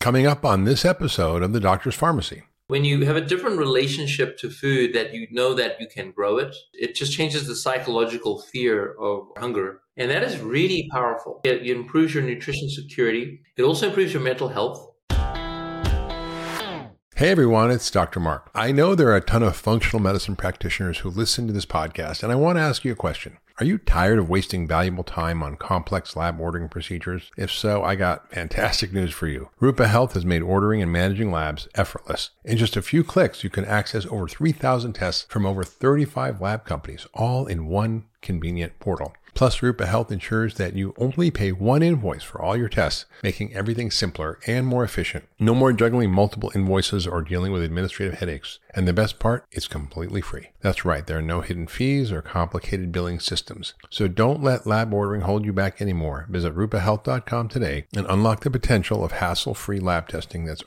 coming up on this episode of The Doctor's Pharmacy. When you have a different relationship to food that you know that you can grow it, it just changes the psychological fear of hunger. And that is really powerful. It improves your nutrition security. It also improves your mental health. Hey everyone, it's Dr. Mark. I know there are a ton of functional medicine practitioners who listen to this podcast, and I want to ask you a question. Are you tired of wasting valuable time on complex lab ordering procedures? If so, I got fantastic news for you. Rupa Health has made ordering and managing labs effortless. In just a few clicks, you can access over 3,000 tests from over 35 lab companies, all in one convenient portal. Plus, Rupa Health ensures that you only pay one invoice for all your tests, making everything simpler and more efficient. No more juggling multiple invoices or dealing with administrative headaches. And the best part, it's completely free. That's right, there are no hidden fees or complicated billing systems. So don't let lab ordering hold you back anymore. Visit rupahealth.com today and unlock the potential of hassle-free lab testing. That's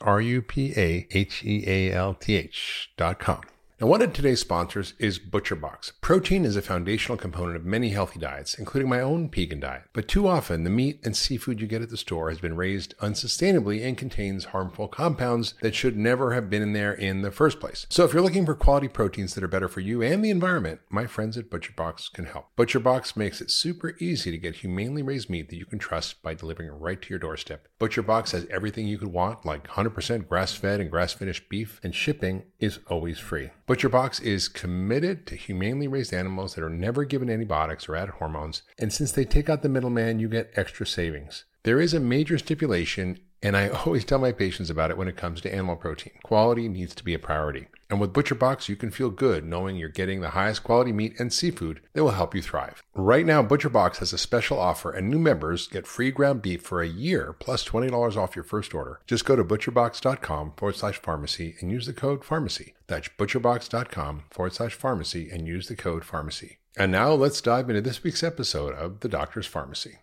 rupahealth.com. Now, one of today's sponsors is ButcherBox. Protein is a foundational component of many healthy diets, including my own vegan diet. But too often, the meat and seafood you get at the store has been raised unsustainably and contains harmful compounds that should never have been in there in the first place. So if you're looking for quality proteins that are better for you and the environment, my friends at ButcherBox can help. ButcherBox makes it super easy to get humanely raised meat that you can trust by delivering it right to your doorstep. ButcherBox has everything you could want, like 100% grass-fed and grass-finished beef, and shipping is always free. ButcherBox is committed to humanely raised animals that are never given antibiotics or added hormones, and since they take out the middleman, you get extra savings. There is a major stipulation, and I always tell my patients about it when it comes to animal protein. Quality needs to be a priority. And with ButcherBox, you can feel good knowing you're getting the highest quality meat and seafood that will help you thrive. Right now, ButcherBox has a special offer, and new members get free ground beef for a year plus $20 off your first order. Just go to butcherbox.com/pharmacy and use the code pharmacy. That's butcherbox.com/pharmacy and use the code pharmacy. And now let's dive into this week's episode of The Doctor's Pharmacy.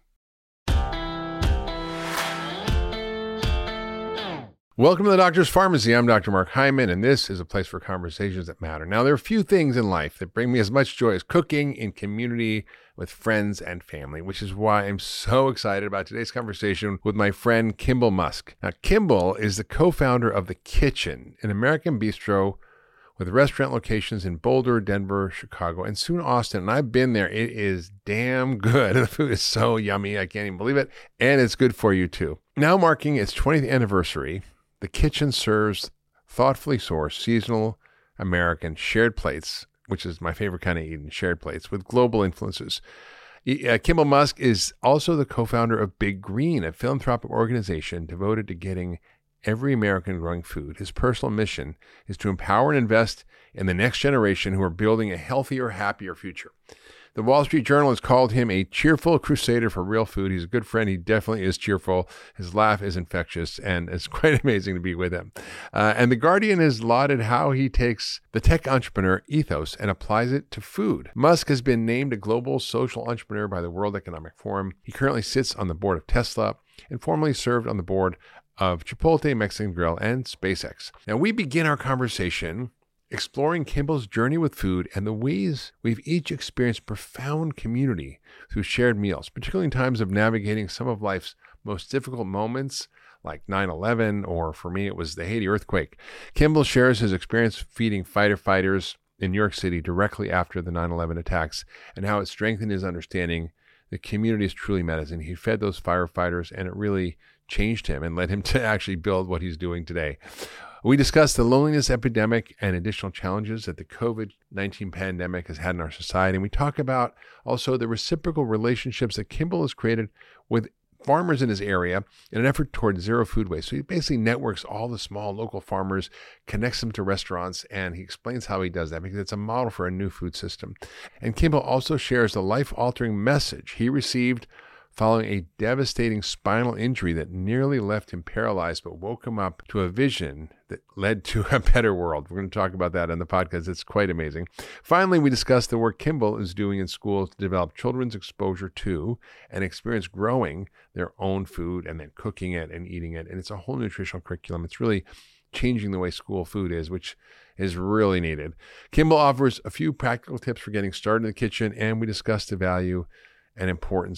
Welcome to The Doctor's Pharmacy. I'm Dr. Mark Hyman, and this is a place for conversations that matter. Now, there are few things in life that bring me as much joy as cooking in community with friends and family, which is why I'm so excited about today's conversation with my friend Kimball Musk. Now, Kimball is the co-founder of The Kitchen, an American bistro with restaurant locations in Boulder, Denver, Chicago, and soon Austin. And I've been there. It is damn good. The food is so yummy. I can't even believe it. And it's good for you, too. Now marking its 20th anniversary, The Kitchen serves thoughtfully sourced, seasonal, American shared plates, which is my favorite kind of eating, shared plates, with global influences. Kimball Musk is also the co-founder of Big Green, a philanthropic organization devoted to getting every American growing food. His personal mission is to empower and invest in the next generation who are building a healthier, happier future. The Wall Street Journal has called him a cheerful crusader for real food. He's a good friend. He definitely is cheerful. His laugh is infectious, and it's quite amazing to be with him. And The Guardian has lauded how he takes the tech entrepreneur ethos and applies it to food. Musk has been named a global social entrepreneur by the World Economic Forum. He currently sits on the board of Tesla and formerly served on the board of Chipotle Mexican Grill and SpaceX. Now, we begin our conversation exploring Kimball's journey with food and the ways we've each experienced profound community through shared meals, particularly in times of navigating some of life's most difficult moments, like 9/11, or for me, it was the Haiti earthquake. Kimball shares his experience feeding fighter fighters in New York City directly after the 9/11 attacks and how it strengthened his understanding that community is truly medicine. He fed those firefighters, and it really changed him and led him to actually build what he's doing today. We discussed the loneliness epidemic and additional challenges that the COVID-19 pandemic has had in our society. And we talk about also the reciprocal relationships that Kimball has created with farmers in his area in an effort toward zero food waste. So he basically networks all the small local farmers, connects them to restaurants, and he explains how he does that because it's a model for a new food system. And Kimball also shares the life-altering message he received following a devastating spinal injury that nearly left him paralyzed but woke him up to a vision that led to a better world. We're going to talk about that on the podcast. It's quite amazing. Finally, we discussed the work Kimball is doing in schools to develop children's exposure to and experience growing their own food and then cooking it and eating it. And it's a whole nutritional curriculum. It's really changing the way school food is, which is really needed. Kimball offers a few practical tips for getting started in the kitchen, and we discussed the value and importance of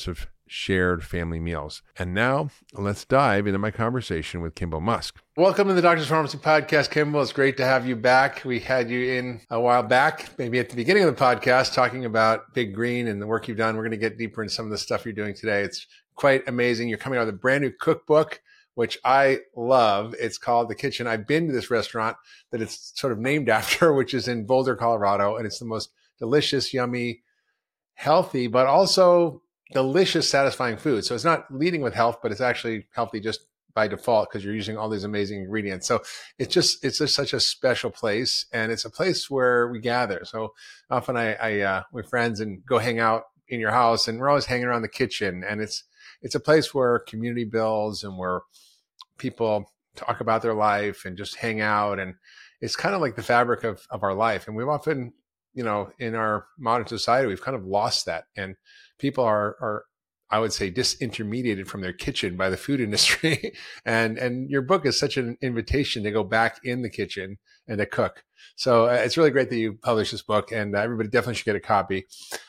shared family meals. And now let's dive into my conversation with Kimball Musk. Welcome to the Doctor's Pharmacy Podcast, Kimball. It's great to have you back. We had you in a while back, maybe at the beginning of the podcast, talking about Big Green and the work you've done. We're going to get deeper into some of the stuff you're doing today. It's quite amazing. You're coming out with a brand new cookbook, which I love. It's called The Kitchen. I've been to this restaurant that it's sort of named after, which is in Boulder, Colorado. And it's the most delicious, yummy, healthy, but also delicious, satisfying food. So it's not leading with health, but it's actually healthy just by default because you're using all these amazing ingredients. So it's just such a special place, and it's a place where we gather. So often I with friends and go hang out in your house, and we're always hanging around the kitchen, and it's a place where community builds and where people talk about their life and just hang out, and it's kind of like the fabric of our life. And we've often, in our modern society, we've kind of lost that, and people are, I would say, disintermediated from their kitchen by the food industry. and your book is such an invitation to go back in the kitchen and to cook. So it's really great that you published this book, and everybody definitely should get a copy.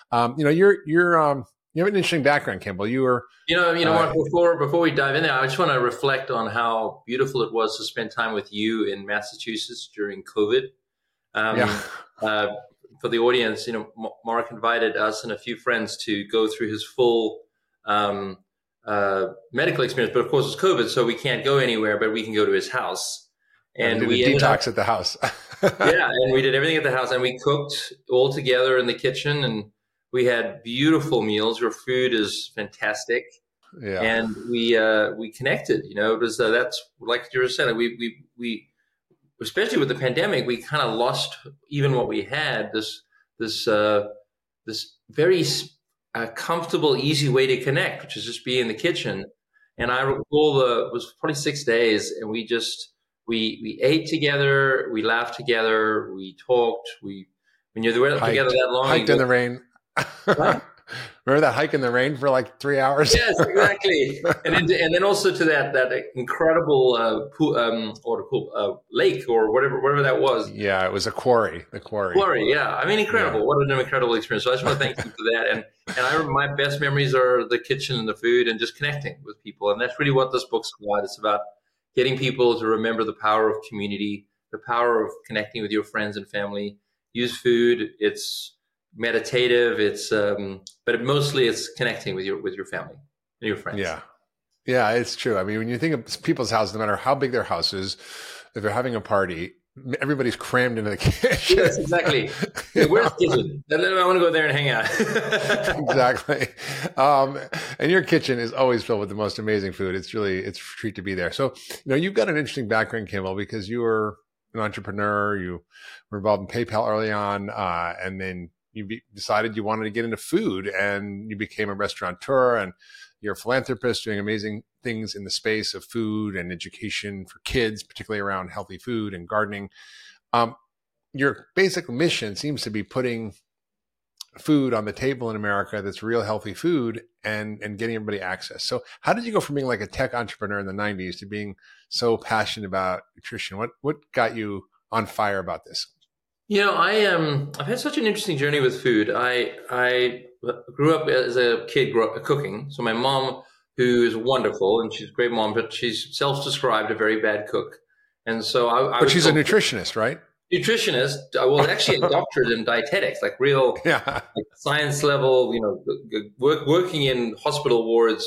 You have an interesting background, Kimball. You were, Mark, before we dive in there, I just want to reflect on how beautiful it was to spend time with you in Massachusetts during COVID. For the audience, Mark invited us and a few friends to go through his full medical experience, but of course it's COVID, so we can't go anywhere, but we can go to his house. And we did detox at the house. Yeah, and we did everything at the house, and we cooked all together in the kitchen, and we had beautiful meals. Your food is fantastic. Yeah. And we connected. It was that's like you were saying. We especially with the pandemic, we kind of lost even what we had. This very comfortable, easy way to connect, which is just be in the kitchen. And I recall it was probably 6 days, and we ate together, we laughed together, we talked. When you're together that long, hiked in the rain. Remember that hike in the rain for like 3 hours? Yes, exactly. and then also to that incredible lake or whatever that was. Yeah, it was a quarry. The quarry. Yeah. I mean, incredible. Yeah. What an incredible experience. So I just want to thank you for that. And I remember my best memories are the kitchen and the food and just connecting with people. And that's really what this book's about. It's about getting people to remember the power of community, the power of connecting with your friends and family. Use food. It's meditative. It's but mostly it's connecting with your family and your friends. Yeah, it's true. I mean, when you think of people's houses, no matter how big their house is, if they're having a party, everybody's crammed into the kitchen. Yes, exactly. Where's the kitchen? I want to go there and hang out. Exactly. And your kitchen is always filled with the most amazing food. It's a treat to be there. So, you've got an interesting background, Kimball, because you were an entrepreneur. You were involved in PayPal early on, and then you decided you wanted to get into food, and you became a restaurateur, and you're a philanthropist doing amazing things in the space of food and education for kids, particularly around healthy food and gardening. Your basic mission seems to be putting food on the table in America that's real healthy food and getting everybody access. So how did you go from being like a tech entrepreneur in the 90s to being so passionate about nutrition? What got you on fire about this? I've had such an interesting journey with food. I grew up as a kid cooking. So my mom, who is wonderful and she's a great mom, but she's self-described a very bad cook. And so but she's a nutritionist, right? Nutritionist. Well, actually a doctorate in dietetics, like real like science level, working in hospital wards,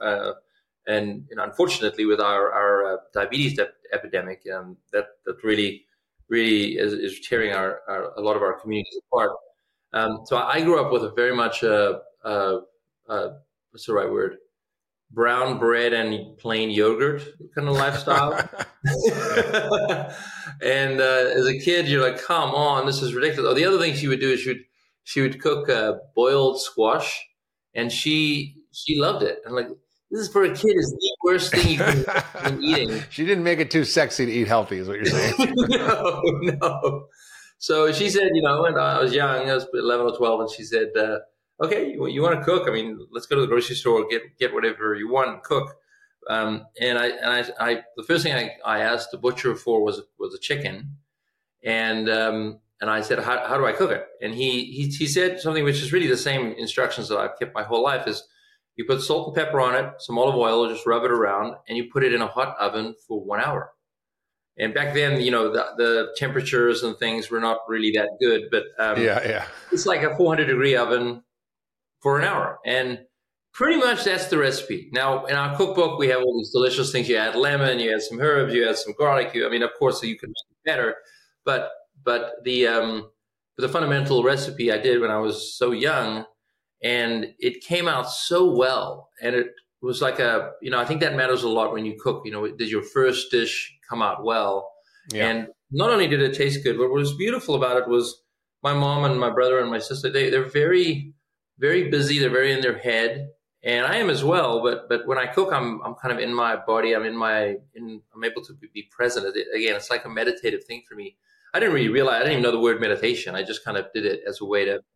and unfortunately with our diabetes epidemic, that really is tearing a lot of our communities apart. So I grew up with a very much what's the right word? Brown bread and plain yogurt kind of lifestyle. And as a kid, you're like, come on, this is ridiculous. Oh, the other thing she would do is she would cook boiled squash, and she loved it. And like, this is for a kid is the worst thing you can be eating. She didn't make it too sexy to eat healthy, is what you're saying. No. So she said, when I was young, I was 11 or 12, and she said, okay, you want to cook? I mean, let's go to the grocery store, get whatever you want and cook. And I the first thing I asked the butcher for was a chicken. And I said, how do I cook it? And he said something which is really the same instructions that I've kept my whole life is, You put salt and pepper on it, some olive oil, just rub it around, and you put it in a hot oven for 1 hour. And back then, the temperatures and things were not really that good, but it's like a 400-degree oven for an hour. And pretty much that's the recipe. Now, in our cookbook, we have all these delicious things. You add lemon, you add some herbs, you add some garlic. Of course, you can make it better. But the fundamental recipe I did when I was so young, and it came out so well. And it was like I think that matters a lot when you cook. Did your first dish come out well? Yeah. And not only did it taste good, but what was beautiful about it was my mom and my brother and my sister, they're very, very busy. They're very in their head. And I am as well. But when I cook, I'm kind of in my body. I'm able to be present. Again, it's like a meditative thing for me. I didn't really realize, I didn't even know the word meditation. I just kind of did it as a way to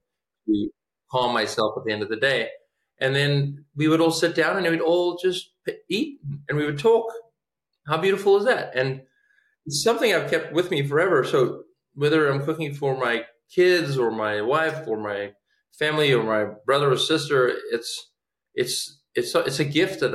calm myself at the end of the day. And then we would all sit down and we'd all just eat and we would talk. How beautiful is that? And it's something I've kept with me forever. So whether I'm cooking for my kids or my wife or my family or my brother or sister, it's a gift that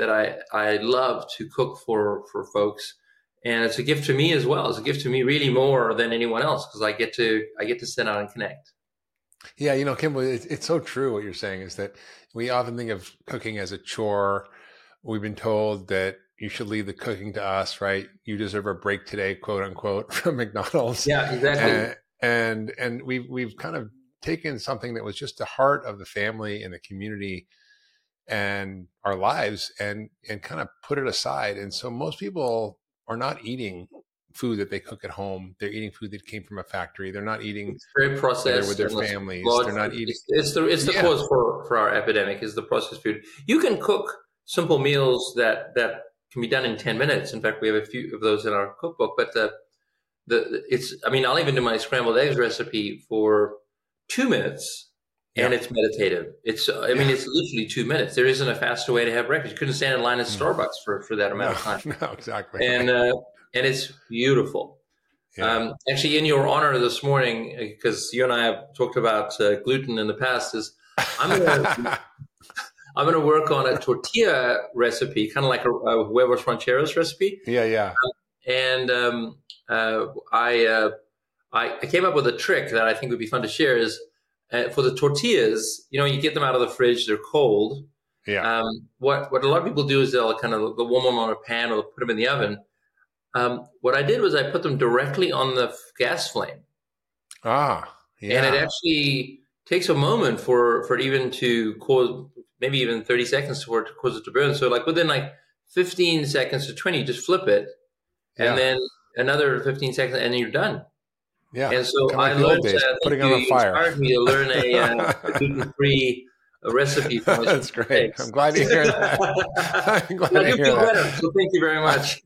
I love to cook for folks. And it's a gift to me as well. It's a gift to me really more than anyone else because I get to sit down and connect. Yeah, Kimball, it's so true what you're saying is that we often think of cooking as a chore. We've been told that you should leave the cooking to us, right? You deserve a break today, quote unquote, from McDonald's. Yeah, exactly. And we've kind of taken something that was just the heart of the family and the community and our lives and kind of put it aside. And so most people are not eating food that they cook at home. They're eating food that came from a factory. They're not eating it's very processed with their families. They're not eating. It's the cause for our epidemic is the processed food. You can cook simple meals that can be done in 10 minutes. In fact, we have a few of those in our cookbook. But I'll even do my scrambled eggs recipe for 2 minutes. And it's meditative. It's literally 2 minutes. There isn't a faster way to have breakfast. You couldn't stand in line at Starbucks for that amount of time. No, exactly. And it's beautiful. Yeah. Actually, in your honor this morning, because you and I have talked about gluten in the past, I'm going to work on a tortilla recipe, kind of like a huevos rancheros recipe. Yeah. I came up with a trick that I think would be fun to share is, for the tortillas, you get them out of the fridge, they're cold. Yeah. What a lot of people do is they'll warm them on a pan or put them in the oven. What I did was I put them directly on the gas flame. Yeah. And it actually takes a moment for it even to cause, maybe even 30 seconds for it to cause it to burn. So within 15 seconds to 20, just flip it. And then another 15 seconds and you're done. Yeah, and so I learned putting on a fire. Inspired me to learn a gluten-free recipe. That's great. I'm glad to hear that. I'm glad to hear that. Better, so thank you very much.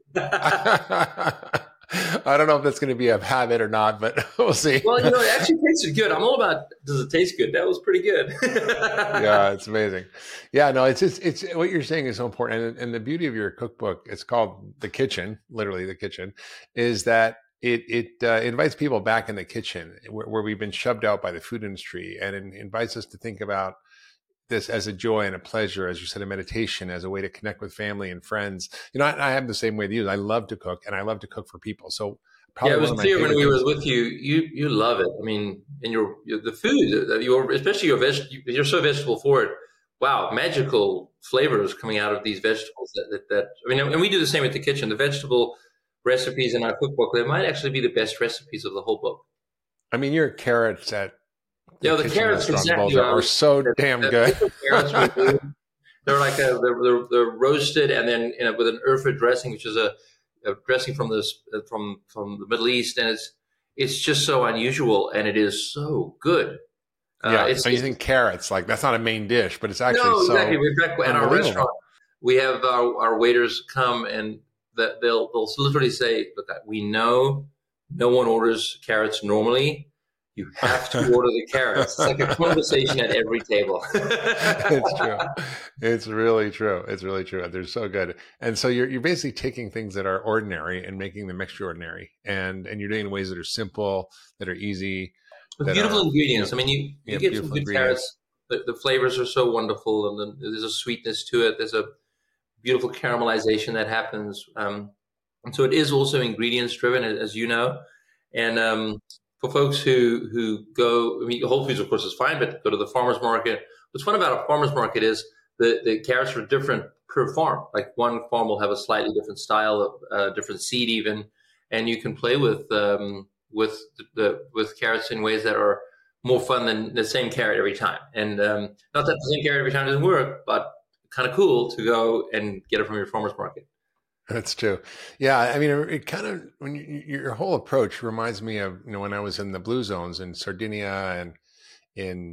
I don't know if that's going to be a habit or not, but we'll see. Well, it actually tasted good. I'm all about, does it taste good? That was pretty good. Yeah, it's amazing. Yeah, no, it's what you're saying is so important. And the beauty of your cookbook, it's called The Kitchen, literally The Kitchen, is that it invites people back in the kitchen where we've been shoved out by the food industry, and it invites us to think about this as a joy and a pleasure, as you said, a meditation, as a way to connect with family and friends. I have the same way that you. I love to cook, and I love to cook for people. So it was clear when we were with you. You love it. I mean, and the food, especially you're so vegetable forward. Wow, magical flavors coming out of these vegetables. And we do the same at The Kitchen. The vegetable recipes in our cookbook, they might actually be the best recipes of the whole book. I mean, your carrots at the carrots exactly are so damn good. They're they're roasted and then with an urfa dressing, which is a dressing from the Middle East, and it's just so unusual and it is so good. So you think carrots that's not a main dish, but it's actually exactly. At our restaurant, we have our waiters come and they'll literally say, "Look, we know no one orders carrots normally. You have to order the carrots." It's like a conversation at every table. It's true. It's really true. It's really true. They're so good. And so you're basically taking things that are ordinary and making them extraordinary. And you're doing it in ways that are simple, that are easy. With beautiful ingredients. I mean, you get some good carrots. the flavors are so wonderful, and then there's a sweetness to it. There's a beautiful caramelization that happens. And so it is also ingredients driven, as you know. And for folks who go, I mean, Whole Foods, of course, is fine, but go to the farmer's market. What's fun about a farmer's market is the carrots are different per farm. Like one farm will have a slightly different style, of different seed even, and you can play with carrots in ways that are more fun than the same carrot every time. And not that the same carrot every time doesn't work, but kind of cool to go and get it from your farmer's market. That's true. Yeah. I mean, it kind of, when your whole approach reminds me of, when I was in the blue zones in Sardinia and in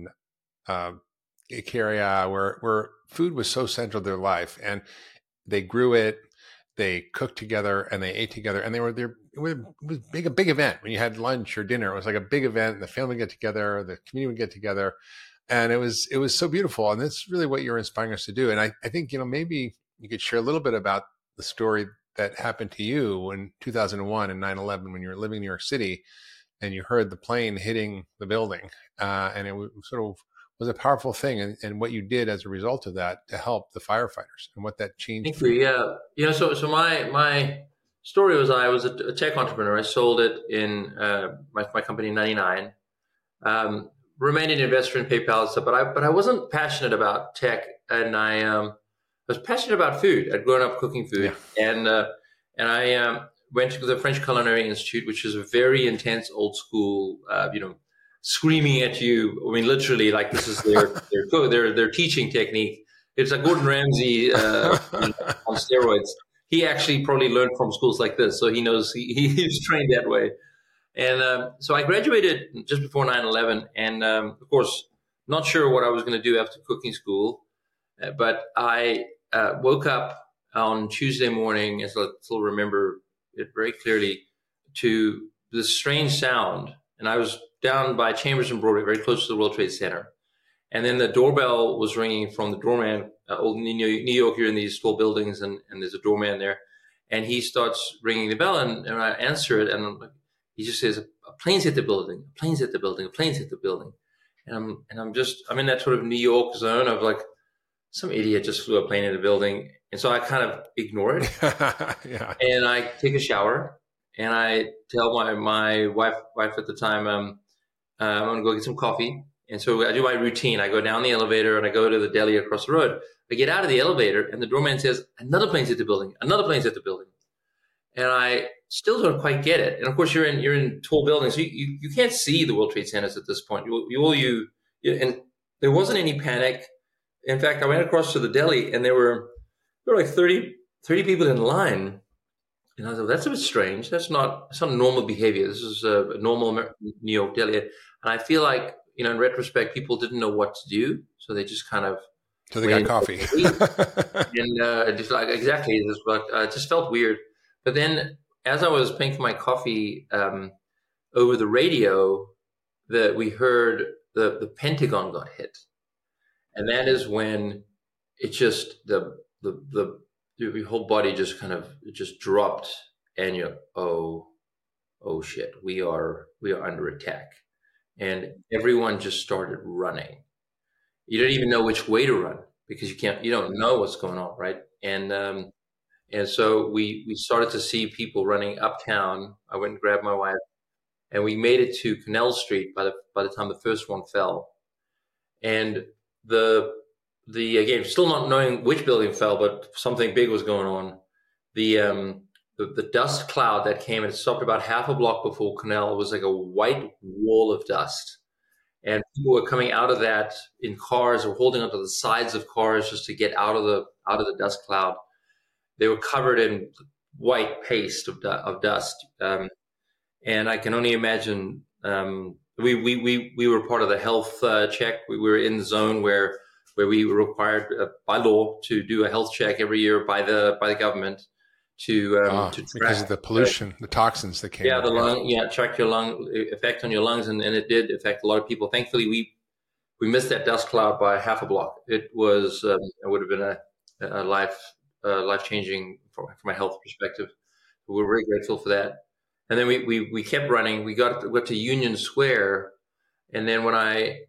Icaria, where food was so central to their life, and they grew it, they cooked together, and they ate together, and they were there. It was a big event when you had lunch or dinner. It was like a big event. The family would get together, the community would get together, and it was so beautiful. And that's really what you're inspiring us to do. And I think, maybe you could share a little bit about the story that happened to you in 2001 and 9/11 when you were living in New York City, and you heard the plane hitting the building, and it sort of was a powerful thing, and what you did as a result of that to help the firefighters and what that changed. Thank you. Yeah. So my story was, I was a tech entrepreneur. I sold it in my company in '99. Remained an investor in PayPal and stuff, but I wasn't passionate about tech, and I was passionate about food. I'd grown up cooking food, and I went to the French Culinary Institute, which is a very intense, old school, screaming at you. I mean, literally, like this is their teaching technique. It's like Gordon Ramsay on steroids. He actually probably learned from schools like this, so he knows he's trained that way. And so I graduated just before 9/11, and of course, not sure what I was going to do after cooking school, but I woke up on Tuesday morning, as I still remember it very clearly, to this strange sound. And I was down by Chambers and Broadway, very close to the World Trade Center. And then the doorbell was ringing from the doorman. Old New York, you're in these tall buildings, and there's a doorman there. And he starts ringing the bell, and I answer it, and he just says, "A plane's hit the building, a plane's hit the building, a plane's hit the building." And I'm in that sort of New York zone of like, some idiot just flew a plane in the building. And so I kind of ignore it. Yeah. And I take a shower, and I tell my wife at the time, I'm going to go get some coffee. And so I do my routine. I go down the elevator, and I go to the deli across the road. I get out of the elevator, and the doorman says, "Another plane's hit the building. Another plane's hit the building." And I still don't quite get it. And of course, you're in tall buildings, so you can't see the World Trade Centers at this point. And there wasn't any panic. In fact, I went across to the deli, and there were like 30 people in line. And I thought, that's a bit strange. That's not normal behavior. This is a normal New York deli. And I feel like, in retrospect, people didn't know what to do. So they just kind of... So they got coffee. And just like, exactly. It just felt weird. But then as I was paying for my coffee, over the radio, we heard the Pentagon got hit. And that is when it just, your whole body just kind of, it just dropped, and you're, oh shit, we are under attack. And everyone just started running. You don't even know which way to run, because you don't know what's going on, right? And so we started to see people running uptown. I went and grabbed my wife, and we made it to Canal Street by the time the first one fell. And again, still not knowing which building fell, but something big was going on. The dust cloud that came and stopped about half a block before Canal was like a white wall of dust. And people were coming out of that in cars, or holding onto the sides of cars just to get out of the dust cloud. They were covered in white paste of dust. And I can only imagine, we were part of the health check. We were in the zone where we were required by law to do a health check every year by the government to track because of the pollution, the toxins that came. Yeah, check your lung effect on your lungs, and it did affect a lot of people. Thankfully, we missed that dust cloud by half a block. It was it would have been a life changing from my health perspective. We're very grateful for that. And then we kept running. We got to Union Square, and then when I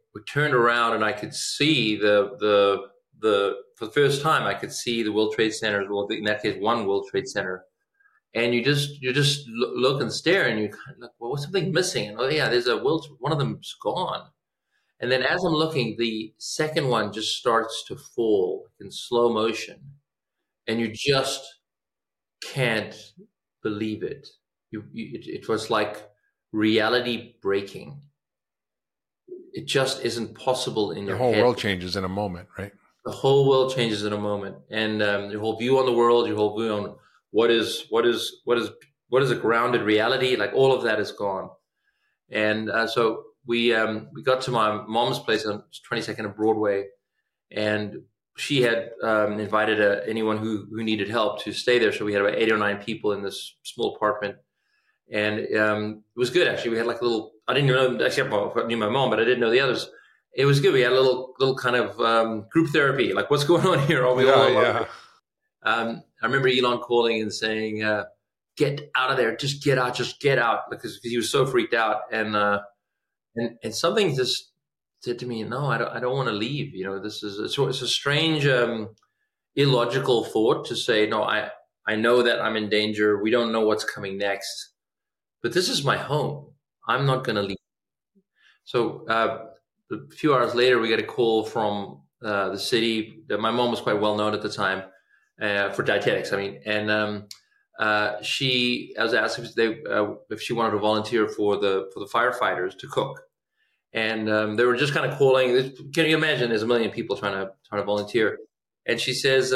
we turned around and I could see for the first time, I could see the World Trade Center, well, in that case, one World Trade Center. And you just look and stare, and you kind of like, well, what's something missing? And oh yeah, there's one of them's gone. And then as I'm looking, the second one just starts to fall in slow motion, and you just can't believe it. It was like reality breaking. It just isn't possible in your head. The whole world changes in a moment, right? The whole world changes in a moment, and your whole view on the world, your whole view on what is a grounded reality, like all of that is gone. And so we got to my mom's place on 22nd and Broadway, and she had invited anyone who needed help to stay there. So we had about 8 or 9 people in this small apartment, and it was good actually. We had like a little. I didn't know actually. I knew my mom, but I didn't know the others. It was good. We had a little kind of group therapy. Like, what's going on here? Are we all alone? I remember Elon calling and saying, "Get out of there! Just get out!" Because he was so freaked out, and something just said to me, "No, I don't want to leave. You know, it's a strange, illogical thought to say, no, I know that I'm in danger. We don't know what's coming next, but this is my home. I'm not going to leave." So a few hours later, we got a call from the city. My mom was quite well known at the time for dietetics. I mean, and I was asked if she wanted to volunteer for the firefighters to cook, and they were just kind of calling. Can you imagine? There's a million people trying to volunteer, and she says,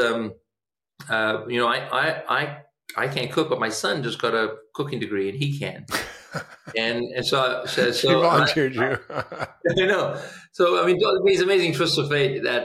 I can't cook, but my son just got a cooking degree and he can. And so she volunteered you. I know. So I mean, these amazing twists of fate that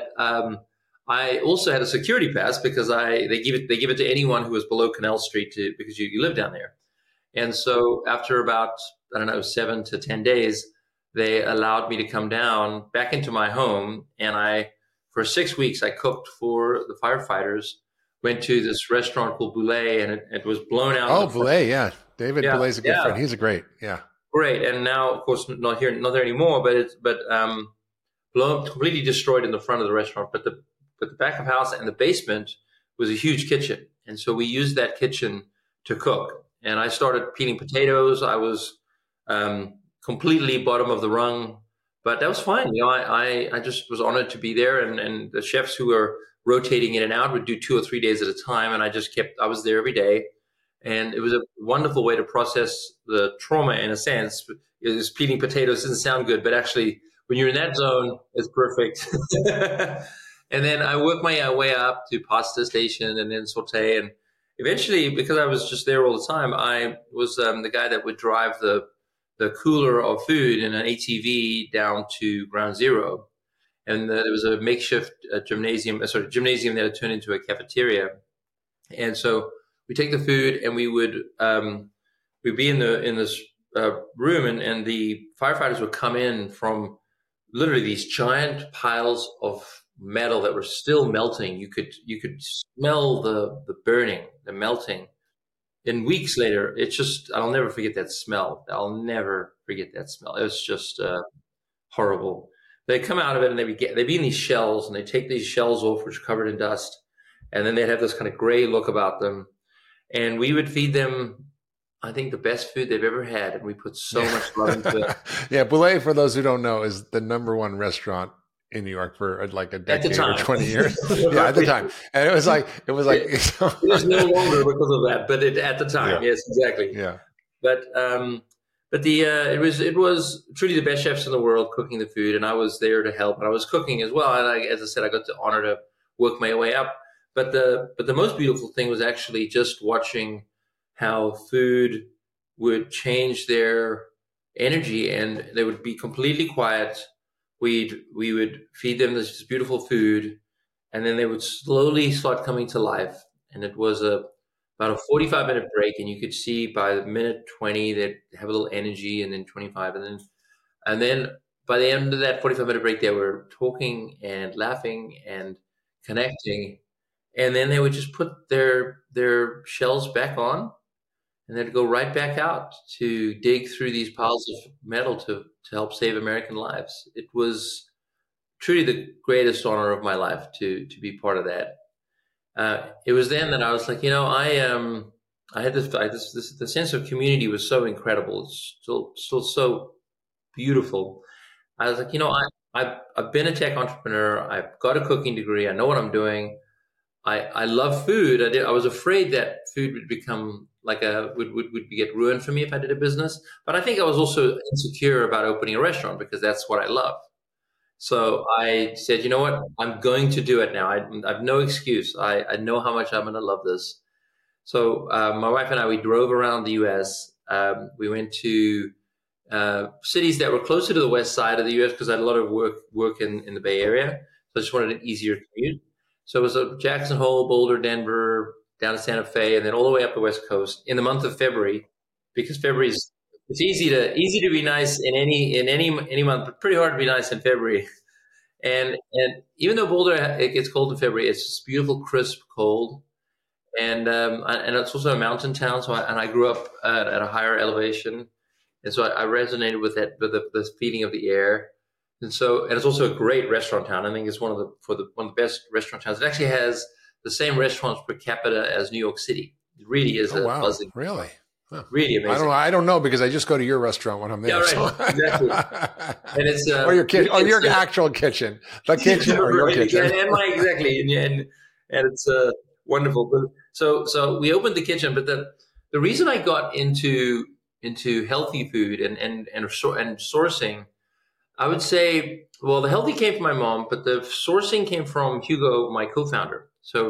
I also had a security pass because they give it to anyone who is below Canal Street because you live down there. And so after about 7 to 10 days, they allowed me to come down back into my home, and for 6 weeks I cooked for the firefighters. Went to this restaurant called Boulé, and it was blown out. Oh, Boulé, yeah. David Boulé's a good friend. He's a great, great. And now, of course, not there anymore. But blown, completely destroyed in the front of the restaurant. But the back of house and the basement was a huge kitchen, and so we used that kitchen to cook. And I started peeling potatoes. I was completely bottom of the rung, but that was fine. You know, I just was honored to be there, and the chefs who were rotating in and out would do 2 or 3 days at a time, and I was there every day, and it was a wonderful way to process the trauma in a sense. Just peeling potatoes doesn't sound good, but actually when you're in that zone, it's perfect. And then I worked my way up to pasta station and then saute, and eventually, because I was just there all the time, I was the guy that would drive the cooler of food in an ATV down to Ground Zero. And there was a makeshift gymnasium that had turned into a cafeteria. And so we take the food, and we'd be in this room, and the firefighters would come in from literally these giant piles of metal that were still melting. You could smell the burning, the melting. And weeks later, I'll never forget that smell. I'll never forget that smell. It was just horrible. They come out of it, and they'd be in these shells, and they take these shells off, which are covered in dust, and then they'd have this kind of gray look about them. And we would feed them, I think, the best food they've ever had, and we put so much love into it. Yeah, Boulé, for those who don't know, is the #1 restaurant in New York for like a decade or 20 years. Yeah, at the time. And it was like it is no longer because of that, but at the time, yes, exactly. Yeah. But it was truly the best chefs in the world cooking the food, and I was there to help, and I was cooking as well. And as I said, I got the honor to work my way up. But the most beautiful thing was actually just watching how food would change their energy, and they would be completely quiet. We would feed them this beautiful food, and then they would slowly start coming to life. And it was about a 45-minute break, and you could see by the minute 20 they'd have a little energy, and then 25, and then by the end of that 45-minute break they were talking and laughing and connecting, and then they would just put their shells back on, and then go right back out to dig through these piles of metal to help save American lives. It was truly the greatest honor of my life to be part of that. It was then that I was like, I had the sense of community was so incredible. It's still so beautiful. I was like, I've been a tech entrepreneur. I've got a cooking degree. I know what I'm doing. I love food. I was afraid that food would become like would get ruined for me if I did a business. But I think I was also insecure about opening a restaurant because that's what I love. So I said, you know what? I'm going to do it now. I have no excuse. I know how much I'm going to love this. So my wife and I, we drove around the U.S. We went to cities that were closer to the west side of the U.S. because I had a lot of work in the Bay Area. So I just wanted an easier commute. So it was Jackson Hole, Boulder, Denver, down to Santa Fe, and then all the way up the West Coast in the month of February, because February's it's easy to be nice in any month, but pretty hard to be nice in February. And even though Boulder it gets cold in February, it's just beautiful, crisp cold, and it's also a mountain town. So I grew up at a higher elevation, and so I resonated with that, with the feeling of the air. And it's also a great restaurant town. I think it's one of the best restaurant towns. It actually has the same restaurants per capita as New York City. It really is buzzing. Really? Huh. Really amazing. I don't know because I just go to your restaurant when I'm there. Yeah, right. So. Exactly. And it's or your kitchen, or your actual kitchen, the kitchen or your kitchen. Exactly. And it's wonderful. But so we opened the kitchen, but the reason I got into healthy food and sourcing, I would say, well, the healthy came from my mom, but the sourcing came from Hugo, my co-founder. So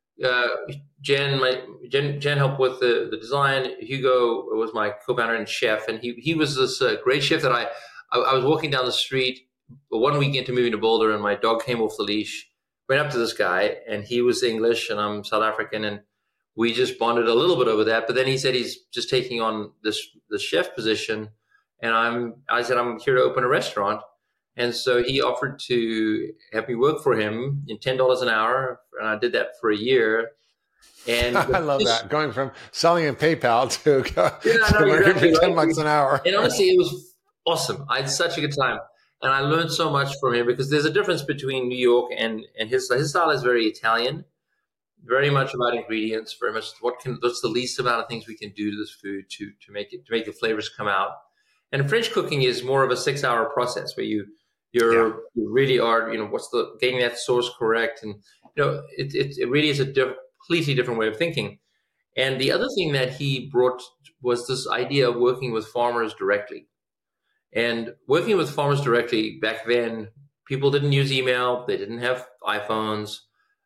Jen helped with the design. Hugo was my co-founder and chef, and he was this great chef that I was walking down the street one week into moving to Boulder, and my dog came off the leash. Went up to this guy, and he was English, and I'm South African, and we just bonded a little bit over that. But then he said he's just taking on the chef position, and I said I'm here to open a restaurant. And so he offered to have me work for him in $10 an hour, and I did that for a year. And I love that, going from selling in PayPal to working for $10 an hour. And honestly, it was awesome. I had such a good time, and I learned so much from him because there's a difference between New York and his style is very Italian, very much about ingredients, very much what's the least amount of things we can do to this food to make the flavors come out. And French cooking is more of a 6-hour process where you really are, getting that source correct. And, it really is a completely different way of thinking. And the other thing that he brought was this idea of working with farmers directly. And working with farmers directly back then, people didn't use email. They didn't have iPhones.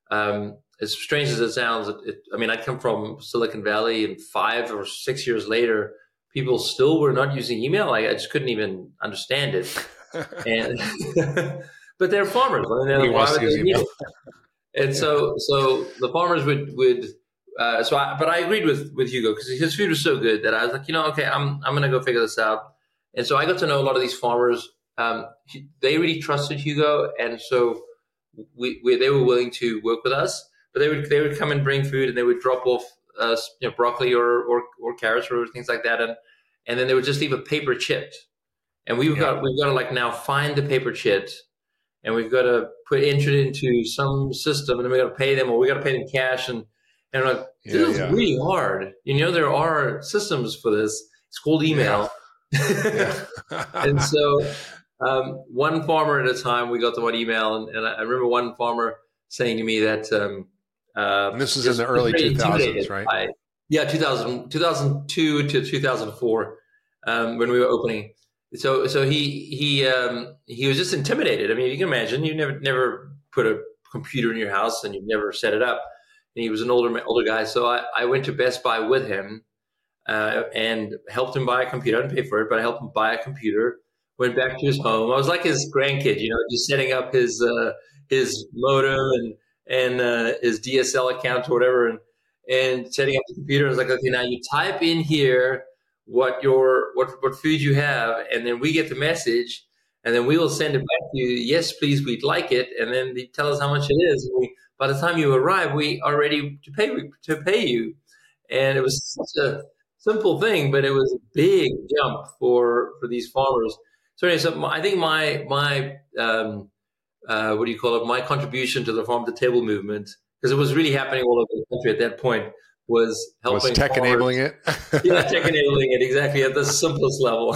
As strange as it sounds, I come from Silicon Valley, and 5 or 6 years later, people still were not using email. I just couldn't even understand it. And but they're farmers. Why would they need it? And so the farmers would. But I agreed with Hugo because his food was so good that I was like, okay, I'm gonna go figure this out. And so I got to know a lot of these farmers. They really trusted Hugo, and so they were willing to work with us. But they would come and bring food, and they would drop off broccoli or carrots or things like that, and then they would just leave a paper chit. And we've got to now find the paper chit, and we've got to enter it into some system, and then we got to pay them, or we got to pay them cash. And this is really hard. There are systems for this. It's called email. Yeah. And so one farmer at a time, we got the one email, and I remember one farmer saying to me that. And this was in the early 2000s, right? 2002 to 2004, when we were opening. So he was just intimidated. You can imagine you never put a computer in your house and you've never set it up. And he was an older guy, so I went to Best Buy with him and helped him buy a computer. I didn't pay for it, but I helped him buy a computer. Went back to his home. I was like his grandkid, just setting up his modem and his DSL account or whatever, and setting up the computer. I was like, okay, now you type in here what food you have, and then we get the message, and then we will send it back to you. Yes, please, we'd like it, and then they tell us how much it is. And by the time you arrive, we are ready to pay you. And it was simple thing, but it was a big jump for these farmers. So anyway, I think my what do you call it? My contribution to the farm to table movement, because it was really happening all over the country at that point, was Was helping tech farmers. enabling it? Yeah, tech enabling it exactly at the simplest level.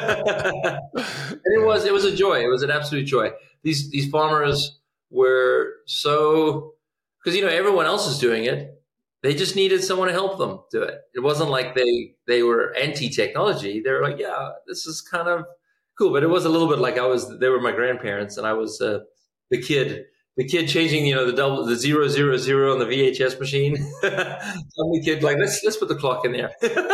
And it was a joy. It was an absolute joy. These farmers were so, because everyone else is doing it. They just needed someone to help them do it. It wasn't like they were anti-technology. They were like, yeah, this is kind of cool. But it was a little bit like they were my grandparents, and I was the kid changing, the 000 on the VHS machine. I'm the kid like, let's put the clock in there.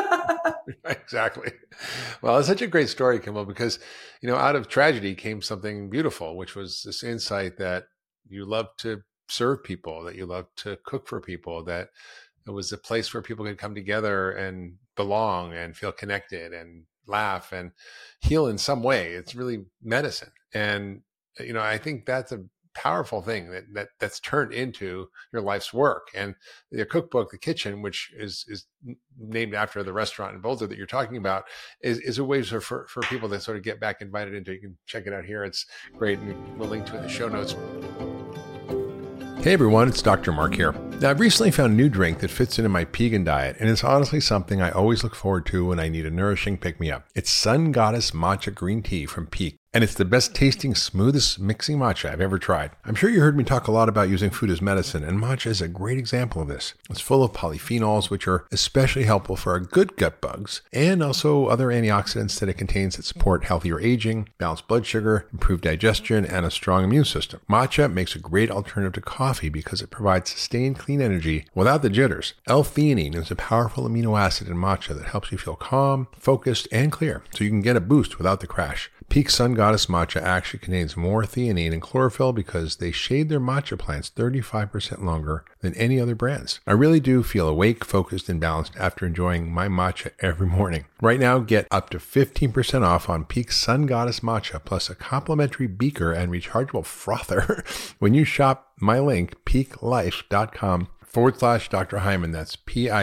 Exactly. Well, it's such a great story, Kimball, because, out of tragedy came something beautiful, which was this insight that you love to serve people, that you love to cook for people, that it was a place where people could come together and belong and feel connected and laugh and heal in some way. It's really medicine. And, I think that's a powerful thing that's turned into your life's work. And the cookbook, The Kitchen, which is named after the restaurant in Boulder that you're talking about, is a way for people to sort of get back invited into. You can check it out here. It's great. And we'll link to it in the show notes. Hey everyone, it's Dr. Mark here. Now, I've recently found a new drink that fits into my vegan diet, and it's honestly something I always look forward to when I need a nourishing pick-me-up. It's Sun Goddess Matcha Green Tea from Peak, and it's the best tasting, smoothest mixing matcha I've ever tried. I'm sure you heard me talk a lot about using food as medicine, and matcha is a great example of this. It's full of polyphenols, which are especially helpful for our good gut bugs, and also other antioxidants that it contains that support healthier aging, balanced blood sugar, improved digestion, and a strong immune system. Matcha makes a great alternative to coffee because it provides sustained clean energy without the jitters. L-theanine is a powerful amino acid in matcha that helps you feel calm, focused, and clear, so you can get a boost without the crash. Peak Sun Goddess Matcha actually contains more theanine and chlorophyll because they shade their matcha plants 35% longer than any other brands. I really do feel awake, focused, and balanced after enjoying my matcha every morning. Right now, get up to 15% off on Peak Sun Goddess Matcha plus a complimentary beaker and rechargeable frother when you shop my link, peaklife.com/Dr. Hyman. That's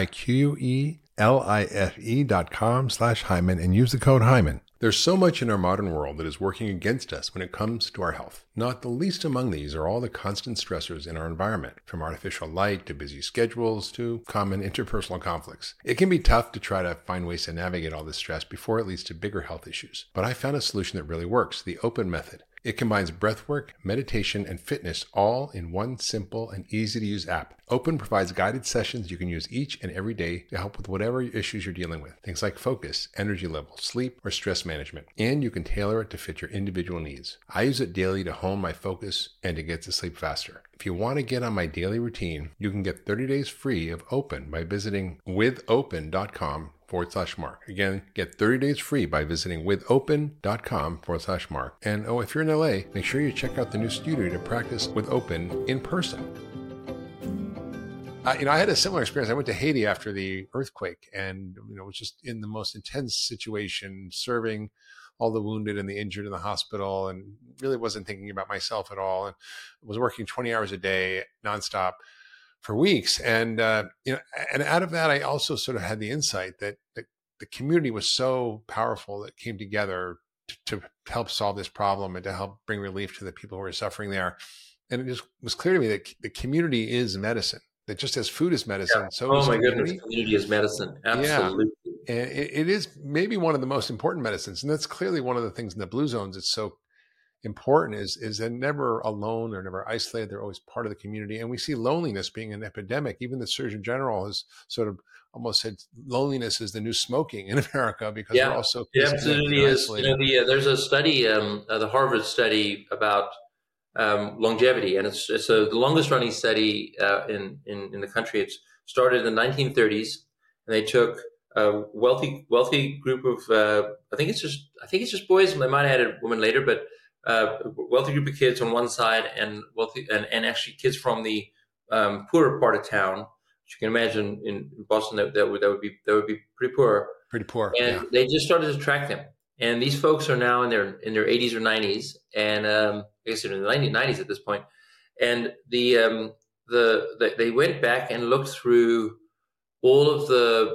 PIQELIFE.com/Hyman and use the code Hyman. There's so much in our modern world that is working against us when it comes to our health. Not the least among these are all the constant stressors in our environment, from artificial light to busy schedules to common interpersonal conflicts. It can be tough to try to find ways to navigate all this stress before it leads to bigger health issues. But I found a solution that really works, the Open Method. It combines breathwork, meditation, and fitness all in one simple and easy-to-use app. Open provides guided sessions you can use each and every day to help with whatever issues you're dealing with. Things like focus, energy level, sleep, or stress management. And you can tailor it to fit your individual needs. I use it daily to hone my focus and to get to sleep faster. If you want to get on my daily routine, you can get 30 days free of Open by visiting withopen.com/Mark. Again, get 30 days free by visiting withopen.com/Mark. And if you're in LA, make sure you check out the new studio to practice with Open in person. I had a similar experience. I went to Haiti after the earthquake and, was just in the most intense situation, serving all the wounded and the injured in the hospital, and really wasn't thinking about myself at all. And was working 20 hours a day nonstop for weeks. And, and out of that, I also sort of had the insight that the community was so powerful that came together to help solve this problem and to help bring relief to the people who were suffering there. And it just was clear to me that the community is medicine, that just as food is medicine, so is community. Goodness, community is medicine. Absolutely. Yeah. And it is maybe one of the most important medicines. And that's clearly one of the things in the Blue Zones that's so important is they're never alone or never isolated. They're always part of the community. And we see loneliness being an epidemic. Even the Surgeon General has sort of almost said loneliness is the new smoking in America because we're also absolutely is. There's a study, the Harvard study about longevity, and it's the longest running study in the country. It's started in the 1930s, and they took a wealthy group of I think it's just boys. They might have added women later, but wealthy group of kids on one side, and and actually kids from the poorer part of town. You can imagine in Boston that would be pretty poor. Pretty poor. And they just started to track them. And these folks are now in their 80s or 90s, and I guess they're in the 90s at this point. And they went back and looked through all of the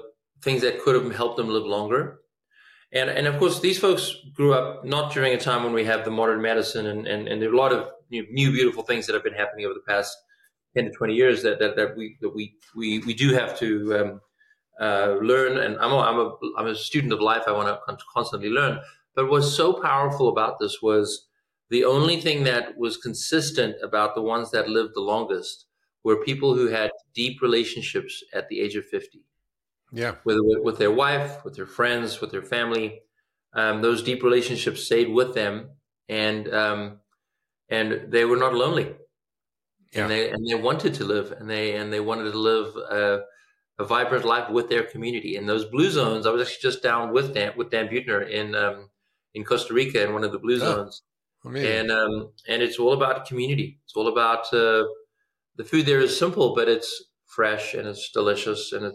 things that could have helped them live longer. And of course, these folks grew up not during a time when we have the modern medicine, and there are a lot of new beautiful things that have been happening over the past 10 to 20 years that we do have to learn. And I'm a student of life. I want to constantly learn. But what's so powerful about this was the only thing that was consistent about the ones that lived the longest were people who had deep relationships at the age of 50. Yeah. Whether with their wife, with their friends, with their family, those deep relationships stayed with them, and they were not lonely, Yeah. and they wanted to live, and they wanted to live a vibrant life with their community. In those blue zones, I was actually just down with Dan Buettner in Costa Rica in one of the blue zones, amazing. and it's all about community. It's all about the food there is simple, but it's fresh and it's delicious, and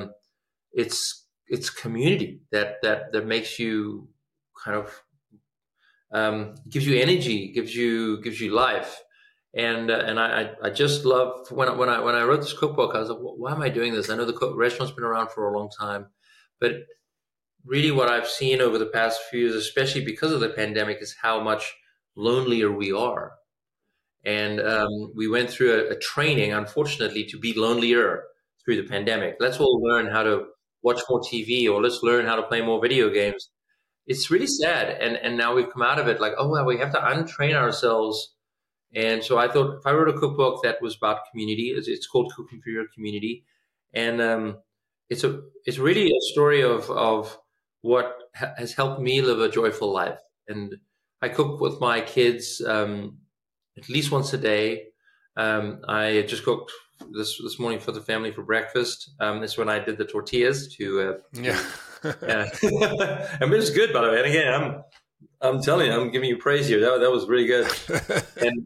it's community that makes you kind of gives you energy, gives you life, and I just love when I wrote this cookbook. I was like, why am I doing this? I know the restaurant's been around for a long time, but really what I've seen over the past few years, especially because of the pandemic, is how much lonelier we are. And we went through a training, unfortunately, to be lonelier through the pandemic. Let's all learn how to watch more TV, or let's learn how to play more video games. It's really sad. And now we've come out of it like, oh, well, we have to untrain ourselves. And so I thought if I wrote a cookbook that was about community, it's called Cooking for Your Community. And it's really a story of what has helped me live a joyful life. And I cook with my kids at least once a day. I just cooked this morning for the family for breakfast. That's when I did the tortillas Yeah. and it was good, by the way. And again, I'm telling you, I'm giving you praise here. That was really good. And